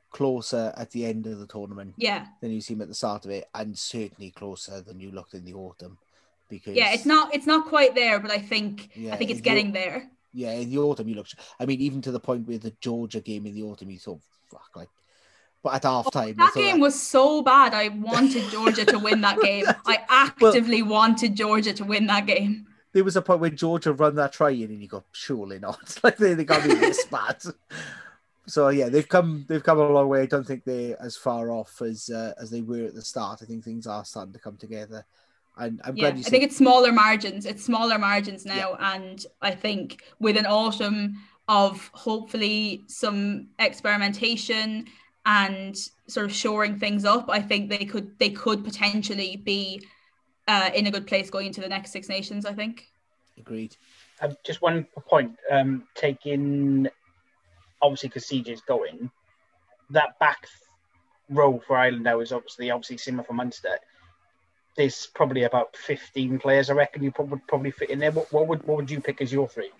Speaker 1: closer at the end of the tournament
Speaker 3: Yeah.
Speaker 1: than you seem at the start of it, and certainly closer than you looked in the autumn. Because
Speaker 3: yeah, it's not it's not quite there, but I think
Speaker 1: yeah,
Speaker 3: I think it's
Speaker 1: in
Speaker 3: getting
Speaker 1: the,
Speaker 3: there.
Speaker 1: Yeah, in the autumn you looked. I mean, even to the point where the Georgia game in the autumn, you thought, "Fuck!" Like, but at half time,
Speaker 3: That game
Speaker 1: that...
Speaker 3: was so bad. I wanted Georgia to win that game. I actively well, wanted Georgia to win that game.
Speaker 1: There was a point where Georgia run that try in, and you go, surely not. Like they, they got me this bad. So yeah, they've come they've come a long way. I don't think they're as far off as uh, as they were at the start. I think things are starting to come together. And I'm
Speaker 3: yeah,
Speaker 1: glad you
Speaker 3: I
Speaker 1: said...
Speaker 3: think it's smaller margins. It's smaller margins now,
Speaker 1: yeah.
Speaker 3: and I think with an autumn of hopefully some experimentation and sort of shoring things up, I think they could they could potentially be uh, in a good place going into the next Six Nations. I think.
Speaker 1: Agreed.
Speaker 2: Uh, just one point. Um, taking obviously because C J's going, that back row for Ireland now is obviously obviously similar for Munster. There's probably about fifteen players, I reckon, you would probably fit in there. What, what would what would you pick as your three?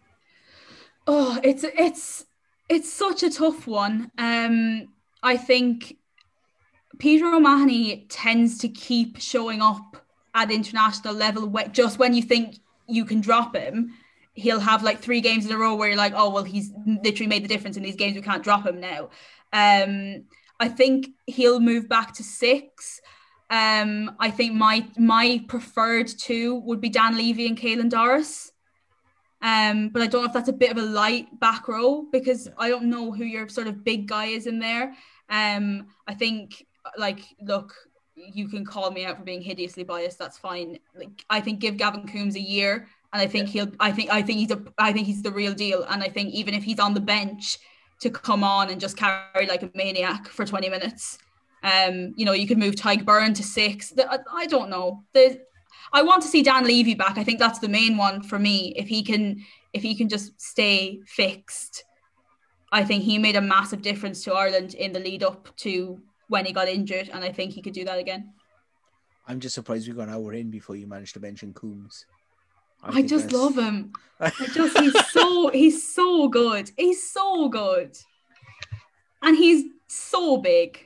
Speaker 3: Oh, it's it's it's such a tough one. Um, I think Peter O'Mahony tends to keep showing up at international level just when you think you can drop him. He'll have like three games in a row where you're like, oh, well, he's literally made the difference in these games. We can't drop him now. Um, I think he'll move back to six. Um, I think my my preferred two would be Dan Levy and Caelan Doris. Um, but I don't know if that's a bit of a light back row because yeah. I don't know who your sort of big guy is in there. Um, I think, like, look, you can call me out for being hideously biased. That's fine. Like, I think give Gavin Coombs a year, and I think yeah. he'll. I think. I think he's a. I think he's the real deal. And I think even if he's on the bench, to come on and just carry like a maniac for twenty minutes. Um, you know, you could move Tyke Byrne to six. I, I don't know. There's, I want to see Dan Levy back. I think that's the main one for me. If he can, if he can just stay fixed, I think he made a massive difference to Ireland in the lead up to when he got injured, and I think he could do that again.
Speaker 1: I'm just surprised we got an hour in before you managed to mention Coombs.
Speaker 3: I, I just that's... love him. I just he's so he's so good. He's so good, and he's so big.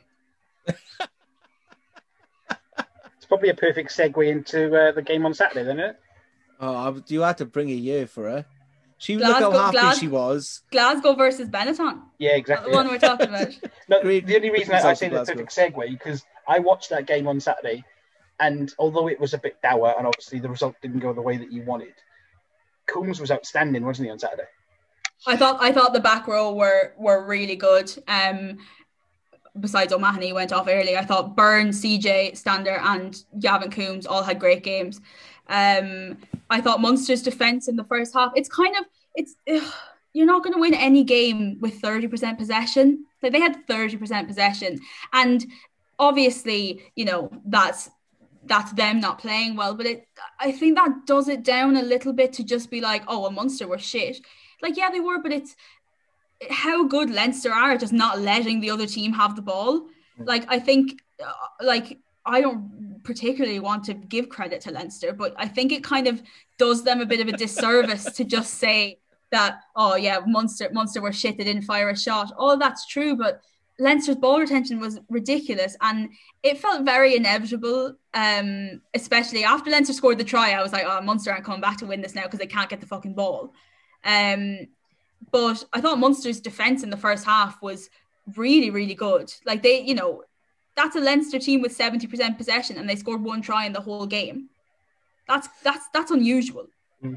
Speaker 2: Probably a perfect segue into uh, the game on Saturday, then, isn't it?
Speaker 1: Oh, you had to bring a year for her. She
Speaker 3: Glasgow,
Speaker 1: look how happy
Speaker 3: Glas-
Speaker 1: she was.
Speaker 3: Glasgow versus Benetton.
Speaker 2: Yeah, exactly.
Speaker 3: The one we're talking about.
Speaker 2: No, Great. The only reason I, I say the perfect segue because I watched that game on Saturday, and although it was a bit dour, and obviously the result didn't go the way that you wanted, Coombs was outstanding, wasn't he, on Saturday?
Speaker 3: I thought I thought the back row were were really good. Um. Besides O'Mahony went off early, I thought Byrne, C J, Stander and Gavin Coombs all had great games. Um, I thought Munster's defence in the first half, it's kind of, it's ugh, you're not going to win any game with thirty percent possession. Like they had thirty percent possession. And obviously, you know, that's that's them not playing well. But it, I think that does it down a little bit to just be like, oh, well, Munster were shit. Like, yeah, they were, but it's, how good Leinster are at just not letting the other team have the ball. Like, I think, uh, like, I don't particularly want to give credit to Leinster, but I think it kind of does them a bit of a disservice to just say that, oh, yeah, Munster, Munster were shit, they didn't fire a shot. All that's true, but Leinster's ball retention was ridiculous, and it felt very inevitable, um, especially after Leinster scored the try. I was like, oh, Munster aren't coming back to win this now because they can't get the fucking ball. Um, But I thought Munster's defence in the first half was really, really good. Like they, you know, that's a Leinster team with seventy percent possession and they scored one try in the whole game. That's that's that's unusual.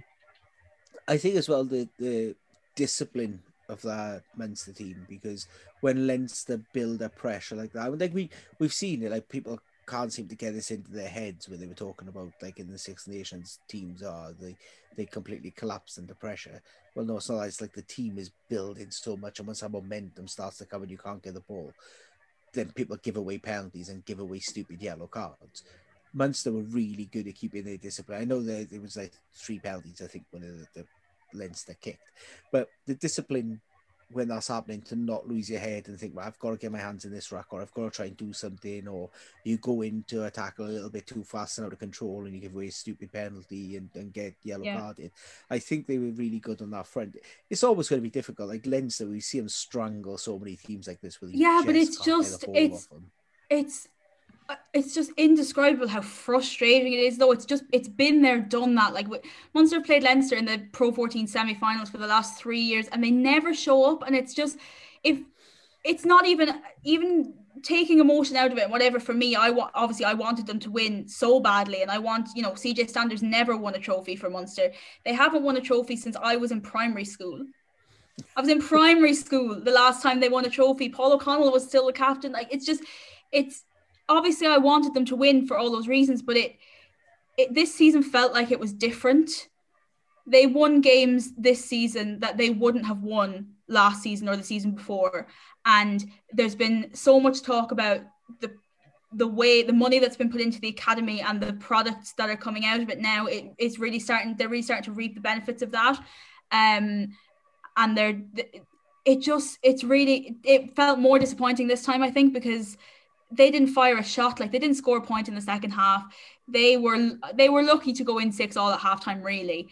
Speaker 1: I think as well the, the discipline of that Munster team, because when Leinster build up pressure like that, I mean, like we, we've seen it, like people can't seem to get this into their heads when they were talking about like in the Six Nations teams are they they completely collapse under pressure. Well, no, it's not. It's like the team is building so much, and once that momentum starts to come and you can't get the ball, then people give away penalties and give away stupid yellow cards. Munster were really good at keeping their discipline. I know that it was like three penalties, I think, when the, the Leinster kicked, but the discipline when that's happening, to not lose your head and think, well, I've got to get my hands in this rack, or I've got to try and do something, or you go into a tackle a little bit too fast and out of control and you give away a stupid penalty and, and get yellow
Speaker 3: Yeah.
Speaker 1: carded. I think they were really good on that front. It's always going to be difficult. Like Leinster, we see them strangle so many teams like this. Where
Speaker 3: Yeah, but it's
Speaker 1: can't get
Speaker 3: just
Speaker 1: the ball
Speaker 3: it's
Speaker 1: off them.
Speaker 3: it's it's just indescribable how frustrating it is, though. It's just it's been there, done that. Like Munster played Leinster in the Pro fourteen semi-finals for the last three years, and they never show up. And it's just if it's not even even taking emotion out of it, whatever. For me, I want obviously I wanted them to win so badly, and I want you know C J Sanders never won a trophy for Munster. They haven't won a trophy since I was in primary school. I was in primary school the last time they won a trophy. Paul O'Connell was still the captain. Like it's just it's. Obviously, I wanted them to win for all those reasons, but it, it this season felt like it was different. They won games this season that they wouldn't have won last season or the season before. And there's been so much talk about the the way, the money that's been put into the academy and the products that are coming out of it now. It, it's really starting, they're really starting to reap the benefits of that. Um, and they're, it just, it's really, it felt more disappointing this time, I think, because they didn't fire a shot. Like they didn't score a point in the second half. They were they were lucky to go in six all at halftime, really.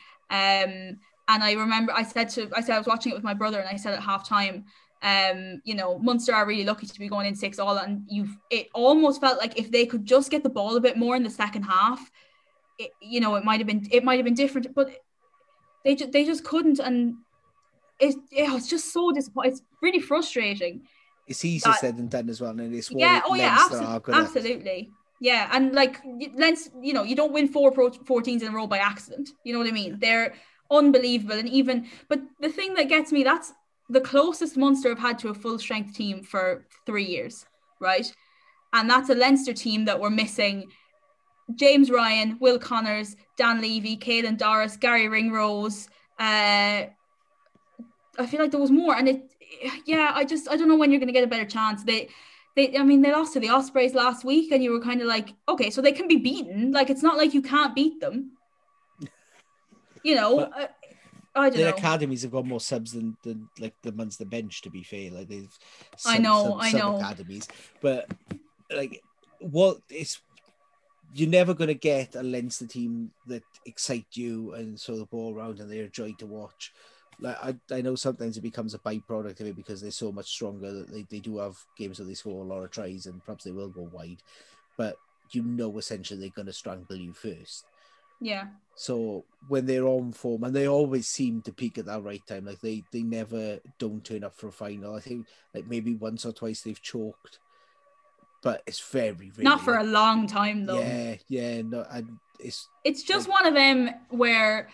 Speaker 3: Um, and I remember I said to I said I was watching it with my brother, and I said at halftime, um, you know, Munster are really lucky to be going in six all, and you it almost felt like if they could just get the ball a bit more in the second half, it, you know, it might have been it might have been different, but they just they just couldn't, and it, it was just so disappointing. It's really frustrating.
Speaker 1: It's easier that, said than done as well, and it's what
Speaker 3: yeah, oh yeah,
Speaker 1: Leinster
Speaker 3: absolutely,
Speaker 1: are good at.
Speaker 3: absolutely, yeah, and like Leinster, you know, you don't win four Pro fourteens in a row by accident. You know what I mean? They're unbelievable, and even, but the thing that gets me, that's the closest Munster have had to a full strength team for three years, right? And that's a Leinster team that were missing James Ryan, Will Connors, Dan Levy, Caelan Doris, Gary Ringrose. Uh, I feel like there was more, and it. Yeah, I just I don't know when you're going to get a better chance. They, they, I mean, they lost to the Ospreys last week, and you were kind of like, okay, so they can be beaten. Like it's not like you can't beat them. You know, I, I don't
Speaker 1: their
Speaker 3: know.
Speaker 1: academies have got more subs than, than like the Munster bench. To be fair, like they've. Sub,
Speaker 3: I know,
Speaker 1: sub,
Speaker 3: I
Speaker 1: sub
Speaker 3: know.
Speaker 1: Academies, but like what it's. You're never going to get a Leinster team that excite you and throw the ball around and they're a joy to watch. Like I, I know sometimes it becomes a byproduct of it because they're so much stronger that they, they do have games where they score a lot of tries and perhaps they will go wide, but you know essentially they're going to strangle you first.
Speaker 3: Yeah.
Speaker 1: So when they're on form, and they always seem to peak at that right time, like they they never don't turn up for a final. I think like maybe once or twice they've choked, but it's very very
Speaker 3: not for like, a long time though.
Speaker 1: Yeah, yeah, no, and it's
Speaker 3: it's just
Speaker 1: like,
Speaker 3: one of them where.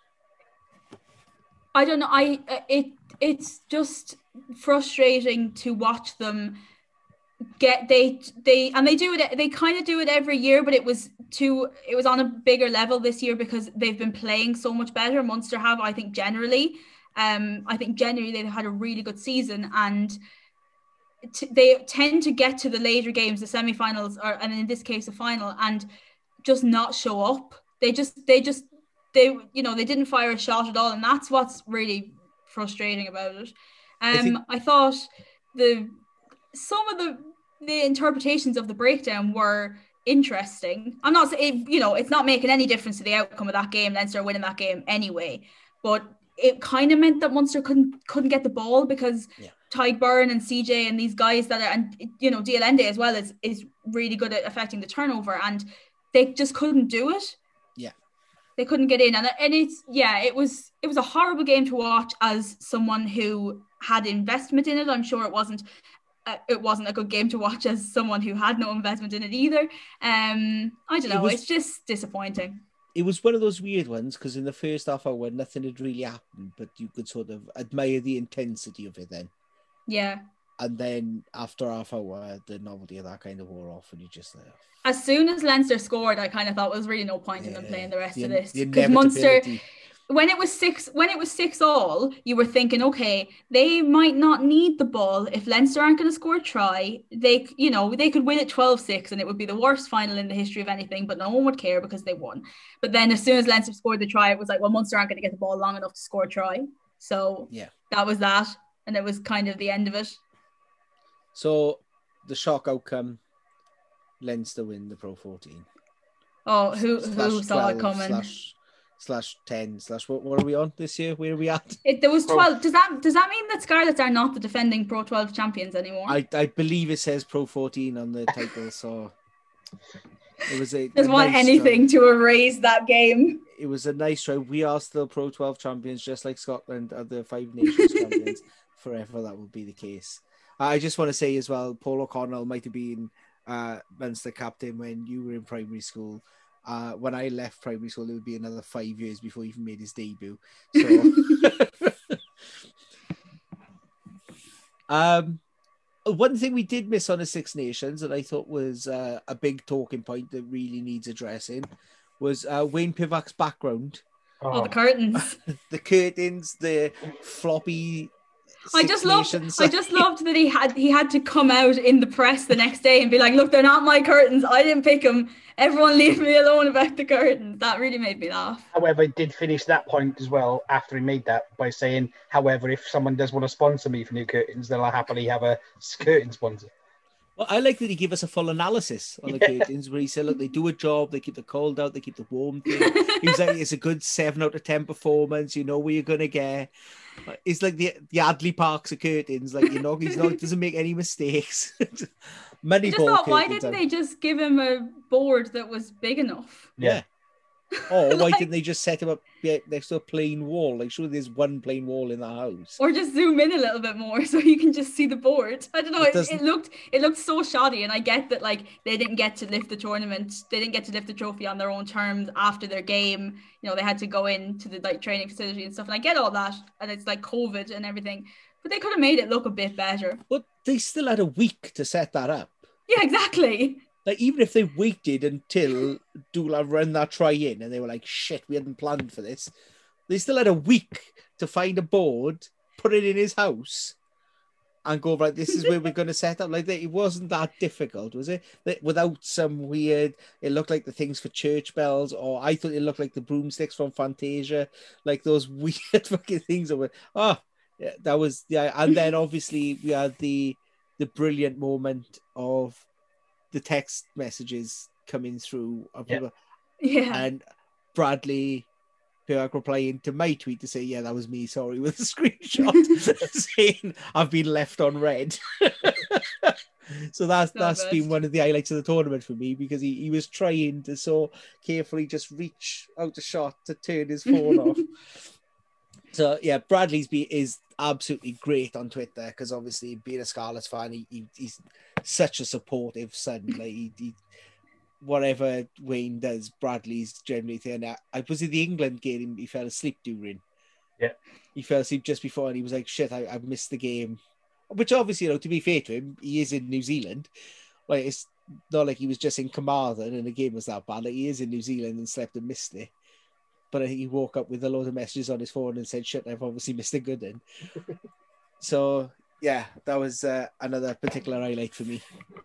Speaker 3: I don't know. I it it's just frustrating to watch them get they they and they do it. They kind of do it every year, but it was to it was on a bigger level this year because they've been playing so much better. Munster have, I think, generally. Um, I think generally they've had a really good season, and t- they tend to get to the later games, the semi-finals, or and in this case, the final, and just not show up. They just they just. They, you know, they didn't fire a shot at all, and that's what's really frustrating about it. Um, I, think... I thought the some of the the interpretations of the breakdown were interesting. I'm not saying, you know, it's not making any difference to the outcome of that game. Leinster winning that game anyway, but it kind of meant that Munster couldn't couldn't get the ball because yeah. Tadhg Beirne and C J and these guys that are, and you know, D L Ende as well is is really good at affecting the turnover, and they just couldn't do it.
Speaker 1: Yeah.
Speaker 3: They couldn't get in, and and it's yeah, it was it was a horrible game to watch as someone who had investment in it. I'm sure it wasn't uh, it wasn't a good game to watch as someone who had no investment in it either. Um, I don't know, it was, it's just disappointing.
Speaker 1: It was one of those weird ones because in the first half hour nothing had really happened, but you could sort of admire the intensity of it then.
Speaker 3: Yeah.
Speaker 1: And then after half hour, the novelty of that kind of wore off, and you just like.
Speaker 3: As soon as Leinster scored, I kind of thought there was really no point yeah, in them playing the rest
Speaker 1: the,
Speaker 3: of this
Speaker 1: because
Speaker 3: Munster, when it was six, when it was six all, you were thinking, okay, they might not need the ball if Leinster aren't going to score a try. They, you know, they could win it twelve six, and it would be the worst final in the history of anything, but no one would care because they won. But then as soon as Leinster scored the try, it was like, well, Munster aren't going to get the ball long enough to score a try, so
Speaker 1: yeah,
Speaker 3: that was that. and it was kind of the end of it.
Speaker 1: So the shock outcome, Leinster win the Pro fourteen.
Speaker 3: Oh, who
Speaker 1: Slash
Speaker 3: who saw it
Speaker 1: twelve
Speaker 3: coming?
Speaker 1: Slash, slash ten slash what, what are we on this year? Where are we at?
Speaker 3: It, there was
Speaker 2: Pro-
Speaker 3: twelve. Does that does that mean that Scarlets are not the defending Pro twelve champions anymore?
Speaker 1: I, I believe it says Pro fourteen on the title, so it was a
Speaker 3: Just
Speaker 1: a
Speaker 3: want
Speaker 1: nice
Speaker 3: anything
Speaker 1: try.
Speaker 3: to erase that game.
Speaker 1: It was a nice try. We are still Pro twelve champions, just like Scotland are the Five Nations champions. Forever that will be the case. I just want to say as well, Paul O'Connell might have been uh, Munster captain when you were in primary school. Uh, when I left primary school, it would be another five years before he even made his debut. So, um, one thing we did miss on the Six Nations that I thought was uh, a big talking point that really needs addressing was uh, Wayne Pivac's background.
Speaker 3: Oh, the curtains.
Speaker 1: The curtains, the floppy.
Speaker 3: I
Speaker 1: Six
Speaker 3: just loved.
Speaker 1: Nations.
Speaker 3: I just loved that he had he had to come out in the press the next day and be like, "Look, they're not my curtains. I didn't pick them. Everyone leave me alone about the curtains." That really made me laugh.
Speaker 2: However, he did finish that point as well after he made that by saying, however, if someone does want to sponsor me for new curtains, then I'll happily have a curtain sponsor.
Speaker 1: Well, I like that he gave us a full analysis on the
Speaker 2: Yeah.
Speaker 1: curtains where he said, look, they do a job, they keep the cold out, they keep the warmth in. He was like, it's a good seven out of ten performance, you know where you're going to get. It's like the, the Adley Parks of curtains, like, you know, he's not, doesn't make any mistakes. Money
Speaker 3: I just
Speaker 1: ball
Speaker 3: thought, why
Speaker 1: curtains
Speaker 3: didn't
Speaker 1: are-
Speaker 3: they just give him a board that was big enough?
Speaker 1: Yeah. Or why
Speaker 3: Like-
Speaker 1: didn't they just set him up yeah, next to a plain wall? Like, surely there's one plain wall in the house.
Speaker 3: Or just zoom in a little bit more so you can just see the board. I don't know.
Speaker 1: It
Speaker 3: It,
Speaker 1: doesn't-
Speaker 3: it looked it looked so shoddy, and I get that like they didn't get to lift the tournament, they didn't get to lift the trophy on their own terms after their game. You know, they had to go into the like training facility and stuff. And I get all that, and it's like COVID and everything, but they could have made it look a bit better.
Speaker 1: But they still had a week to set that up.
Speaker 3: Yeah, exactly.
Speaker 1: Like, even if they waited until Dula ran that try in and they were like, shit, we hadn't planned for this, they still had a week to find a board, put it in his house, and go, right, this is where we're going to set up. Like, it wasn't that difficult, was it? That without some weird, it looked like the things for church bells, or I thought it looked like the broomsticks from Fantasia, like those weird fucking things that were, oh, yeah, that was, yeah. And then obviously we had the the brilliant moment of the text messages coming through of
Speaker 2: Yeah.
Speaker 1: people,
Speaker 3: Yeah.
Speaker 1: and Bradley Pivac replying to my tweet to say, yeah, that was me, sorry, with a screenshot saying I've been left on red. So that's
Speaker 3: So
Speaker 1: that's
Speaker 3: good.
Speaker 1: been one of the highlights of the tournament for me, because he, he was trying to so carefully just reach out a shot to turn his phone off. So yeah, Bradley's be is absolutely great on Twitter, because obviously being a Scarlets fan, he, he he's such a supportive son. Like he, he whatever Wayne does, Bradley's generally there. I, I was in the England game, he fell asleep during.
Speaker 2: Yeah.
Speaker 1: He fell asleep just before, and he was like, shit, I, I've missed the game. Which obviously, you know, to be fair to him, he is in New Zealand. Like, it's not like he was just in Carmarthen and the game was that bad. Like, he is in New Zealand and slept and missed it. But I think he woke up with a load of messages on his phone and said, shit, I've obviously missed a good one. So, yeah, that was uh, another particular highlight for me.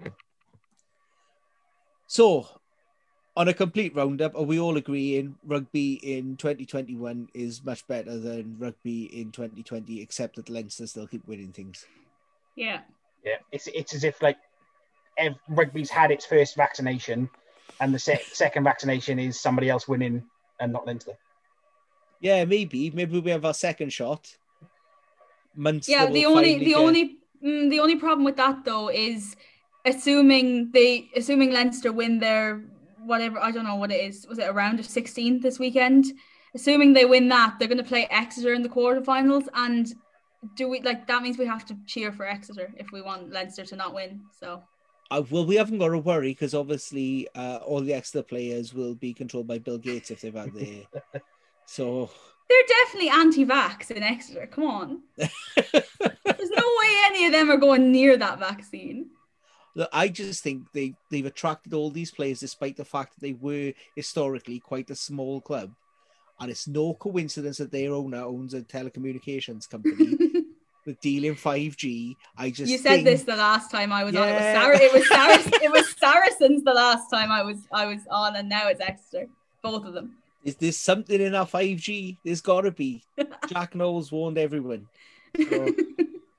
Speaker 1: So, on a complete roundup, are we all agreeing rugby in twenty twenty-one is much better than rugby in twenty twenty, except that Leinster still keep winning things?
Speaker 3: Yeah.
Speaker 2: Yeah, it's it's as if like ev- rugby's had its first vaccination, and the se- second vaccination is somebody else winning and not Leinster.
Speaker 1: Yeah, maybe. Maybe we have our second shot. Munster
Speaker 3: Yeah,
Speaker 1: will
Speaker 3: the only
Speaker 1: finally
Speaker 3: the
Speaker 1: get-
Speaker 3: only mm, the only problem with that though is assuming they assuming Leinster win their whatever, I don't know what it is. Was it a round of sixteen this weekend? Assuming they win that, they're going to play Exeter in the quarterfinals, and do we like that means we have to cheer for Exeter if we want Leinster to not win. So
Speaker 1: Uh, well, we haven't got to worry, because obviously uh, all the extra players will be controlled by Bill Gates if they've had their... So...
Speaker 3: they're definitely anti-vax in Exeter. Come on. There's no way any of them are going near that vaccine.
Speaker 1: Look, I just think they, they've attracted all these players despite the fact that they were historically quite a small club. And it's no coincidence that their owner owns a telecommunications company with dealing five G. I just
Speaker 3: You said
Speaker 1: think,
Speaker 3: this the last time I was on. It was
Speaker 1: Yeah.
Speaker 3: Sar- it was Sar- it was Saracens the last time I was I was on, and now it's Exeter. Both of them.
Speaker 1: is there something in our five G? There's got to be. Jack Knowles warned everyone. So,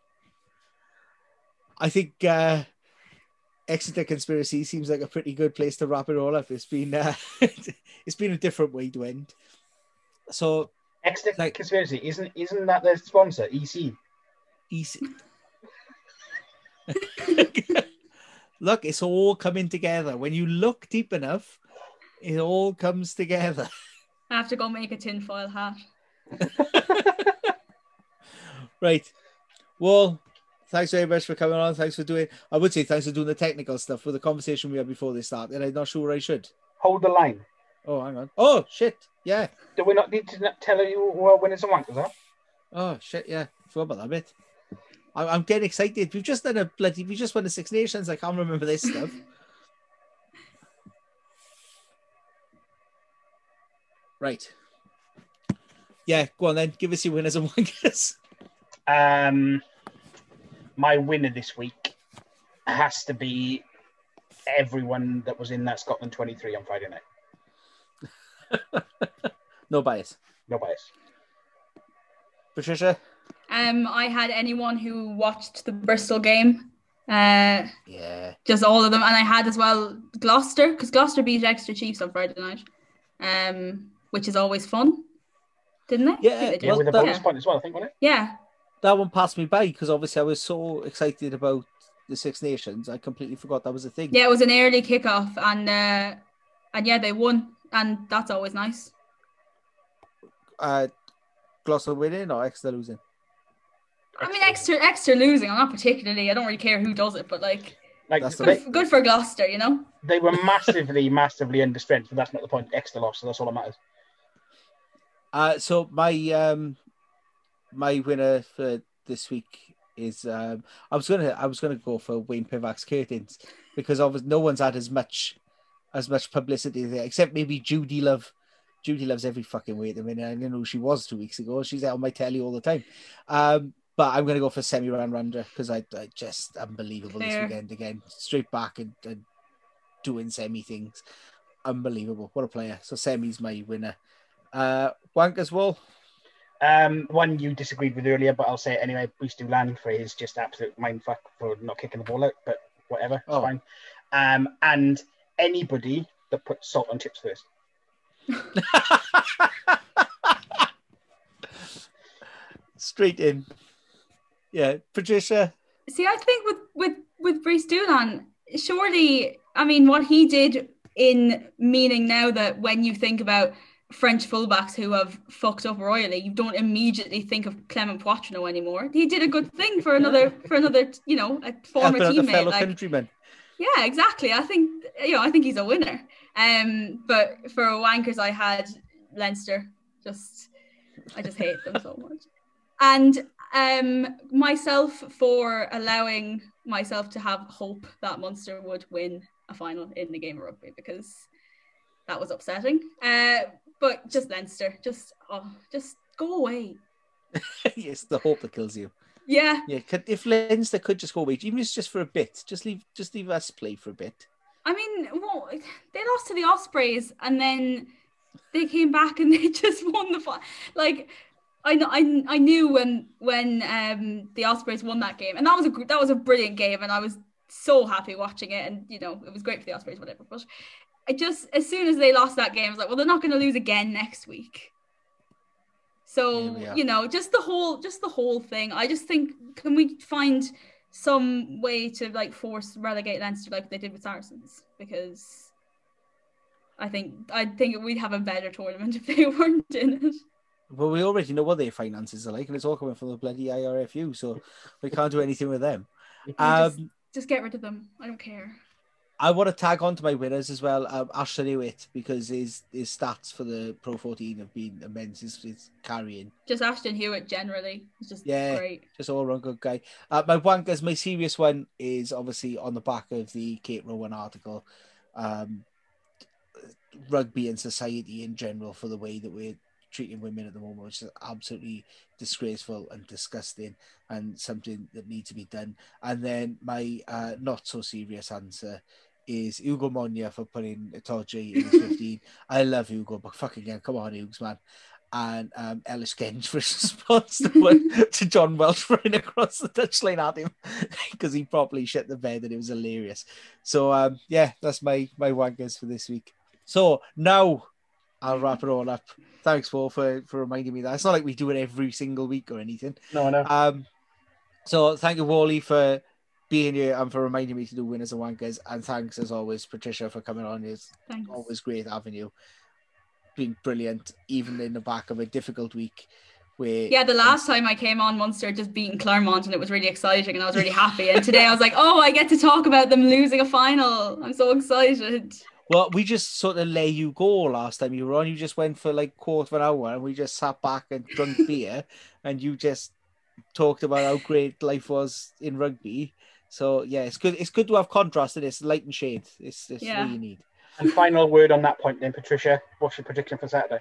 Speaker 1: I think uh, Exeter Conspiracy seems like a pretty good place to wrap it all up. It's been uh, it's been a different way to end. So,
Speaker 2: Extra
Speaker 1: like,
Speaker 2: Conspiracy isn't isn't that their sponsor? E C.
Speaker 1: easy. Look, it's all coming together. When you look deep enough, it all comes together.
Speaker 3: I have to go make a tinfoil hat.
Speaker 1: Right. Well, thanks very much for coming on. Thanks for doing. I would say thanks for doing the technical stuff with the conversation we had before they start. And I'm not sure I should.
Speaker 2: Hold the line.
Speaker 1: Oh, hang on. Oh, shit. Yeah.
Speaker 2: Do we not need to tell you what winners and wankers are?
Speaker 1: Oh, shit. Yeah. Forgot about that bit. I- I'm getting excited. We've just done a bloody. We just won the Six Nations. I can't remember this stuff. Right. Yeah. Go on then. Give us your winners and wankers.
Speaker 2: Um, my winner this week has to be everyone that was in that Scotland twenty-three on Friday night.
Speaker 1: No bias.
Speaker 2: No bias.
Speaker 1: Patricia?
Speaker 3: Um, I had anyone who watched the Bristol game. Uh,
Speaker 1: Yeah.
Speaker 3: just all of them, and I had as well Gloucester, because Gloucester beat Exeter Chiefs on Friday night, um, which is always fun, didn't they?
Speaker 1: Yeah,
Speaker 3: I think they
Speaker 2: Yeah,
Speaker 3: did.
Speaker 2: with a
Speaker 1: that-
Speaker 2: bonus point as well, I think, wasn't it?
Speaker 3: Yeah,
Speaker 1: That one passed me by because obviously I was so excited about the Six Nations. I completely forgot that was a thing.
Speaker 3: yeah, it was an early kickoff, and uh, and yeah, they won, and that's always nice.
Speaker 1: Uh, Gloucester winning or Exeter losing?
Speaker 3: I mean, Exeter, Exeter losing, I'm not particularly. I don't really care who does it, but like,
Speaker 2: Like
Speaker 1: That's the
Speaker 2: they,
Speaker 3: good, good for Gloucester, you know.
Speaker 2: they were massively, massively under strength, but that's not the point. Extra loss, so that's all that matters.
Speaker 1: Uh, so my um, my winner for this week is um, I was gonna I was gonna go for Wayne Pivac's curtains because obviously no one's had as much as much publicity there except maybe Judy Love. Judy Love's every fucking way at the minute. I didn't know who she was two weeks ago. She's out on my telly all the time. Um, but I'm gonna go for Semi Ranranda because I, I just unbelievable
Speaker 3: Fair.
Speaker 1: this weekend again. Straight back and, and doing semi things. Unbelievable. What a player. So Semi's my winner. Uh Wankers Wall.
Speaker 2: Um, one you disagreed with earlier, but I'll say it anyway. Bruce Doolan for his just absolute mindfuck for not kicking the ball out, but whatever, it's
Speaker 1: Oh.
Speaker 2: fine. Um, and anybody that puts salt on chips first.
Speaker 1: Straight in. Yeah, Patricia.
Speaker 3: See, I think with with with Bruce Doolan, surely, I mean, what he did in meaning now that when you think about French fullbacks who have fucked up royally, you don't immediately think of Clement Poitrenaud anymore. He did a good thing for another for another, you know, a former
Speaker 1: Helping out the
Speaker 3: teammate.
Speaker 1: fellow
Speaker 3: Like,
Speaker 1: countrymen.
Speaker 3: yeah, exactly. I think you know, I think he's a winner. Um, but for wankers, I had Leinster. Just, I just hate them so much. And um, myself for allowing myself to have hope that Munster would win a final in the game of rugby because that was upsetting. Uh, but just Leinster, just oh, just go away.
Speaker 1: Yes, the hope that kills you.
Speaker 3: Yeah,
Speaker 1: Yeah, could, if Leinster could just go away, even if it's just for a bit, just leave, just leave us play for a bit.
Speaker 3: I mean, well, they lost to the Ospreys and then they came back and they just won the fi- like. I know, I, I knew when when um the Ospreys won that game, and that was a gr- that was a brilliant game, and I was so happy watching it, and you know it was great for the Ospreys, whatever. But I just as soon as they lost that game, I was like, well, they're not going to lose again next week. So
Speaker 1: Here we are.
Speaker 3: you know, just the whole just the whole thing. I just think, can we find some way to like force relegate Leinster like they did with Saracens? Because I think I think we'd have a better tournament if they weren't in it.
Speaker 1: Well, we already know what their finances are like, and it's all coming from the bloody I R F U, so we can't do anything with them.
Speaker 3: just,
Speaker 1: Um,
Speaker 3: just get rid of them. I don't care.
Speaker 1: I want to tag on to my winners as well, um, Ashton Hewitt, because his his stats for the Pro fourteen have been immense. He's, he's carrying.
Speaker 3: Just Ashton Hewitt generally is just
Speaker 1: Yeah.
Speaker 3: great.
Speaker 1: Just all around good guy. Uh, my wankers, my serious one is obviously on the back of the Kate Rowan article. Um, rugby and society in general for the way that we're treating women at the moment, which is absolutely disgraceful and disgusting and something that needs to be done. And then my uh, not so serious answer is Hugo Monya for putting Itoje in his fifteen. I love Hugo, but fucking hell, come on, Hugs, man. and um, Ellis Genge for his response to, one, to John Welsh running across the touchline at him because he probably shit the bed and it was hilarious. So um, yeah, that's my my wankers for this week. So now I'll wrap it all up. Thanks, Paul, for, for reminding me that. It's not like we do it every single week or anything.
Speaker 2: No, no.
Speaker 1: Um, so thank you, Wally, for being here and for reminding me to do winners and wankers. And thanks, as always, Patricia, for coming on. It's
Speaker 3: Thanks.
Speaker 1: always great having you. Been brilliant, even in the back of a difficult week. Where
Speaker 3: yeah, the last time I came on, Munster just beating Clermont, and it was really exciting, and I was really happy. And today I was like, oh, I get to talk about them losing a final. I'm so excited.
Speaker 1: Well, we just sort of let you go last time you were on. You just went for like quarter of an hour and we just sat back and drunk beer and you just talked about how great life was in rugby. So yeah, it's good. It's good to have contrast in this, light and shade. It's, it's
Speaker 3: Yeah.
Speaker 1: what you need.
Speaker 2: And final word on that point then, Patricia. What's your prediction for Saturday?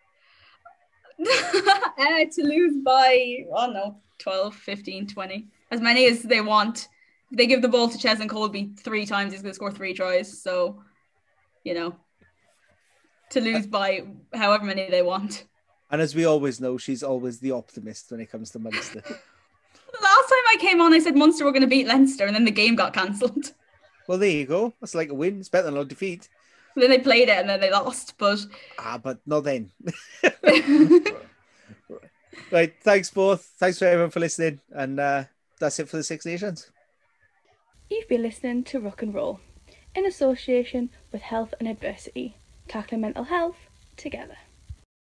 Speaker 3: uh, to lose by, I don't know, twelve, fifteen, twenty. As many as they want. If they give the ball to Ches and Colby three times, he's going to score three tries. So, you know, to lose by however many they want.
Speaker 1: And as we always know, she's always the optimist when it comes to Munster.
Speaker 3: The last time I came on, I said Munster were going to beat Leinster, and then the game got cancelled.
Speaker 1: Well, there you go. That's like a win. It's better than a defeat.
Speaker 3: Then they played it, and then they lost. But
Speaker 1: Ah, but not then. Right. Thanks, both. Thanks for everyone for listening. And uh, that's it for the Six Nations.
Speaker 4: You've been listening to Rock and Roll in association with Health and Adversity, tackling mental health together.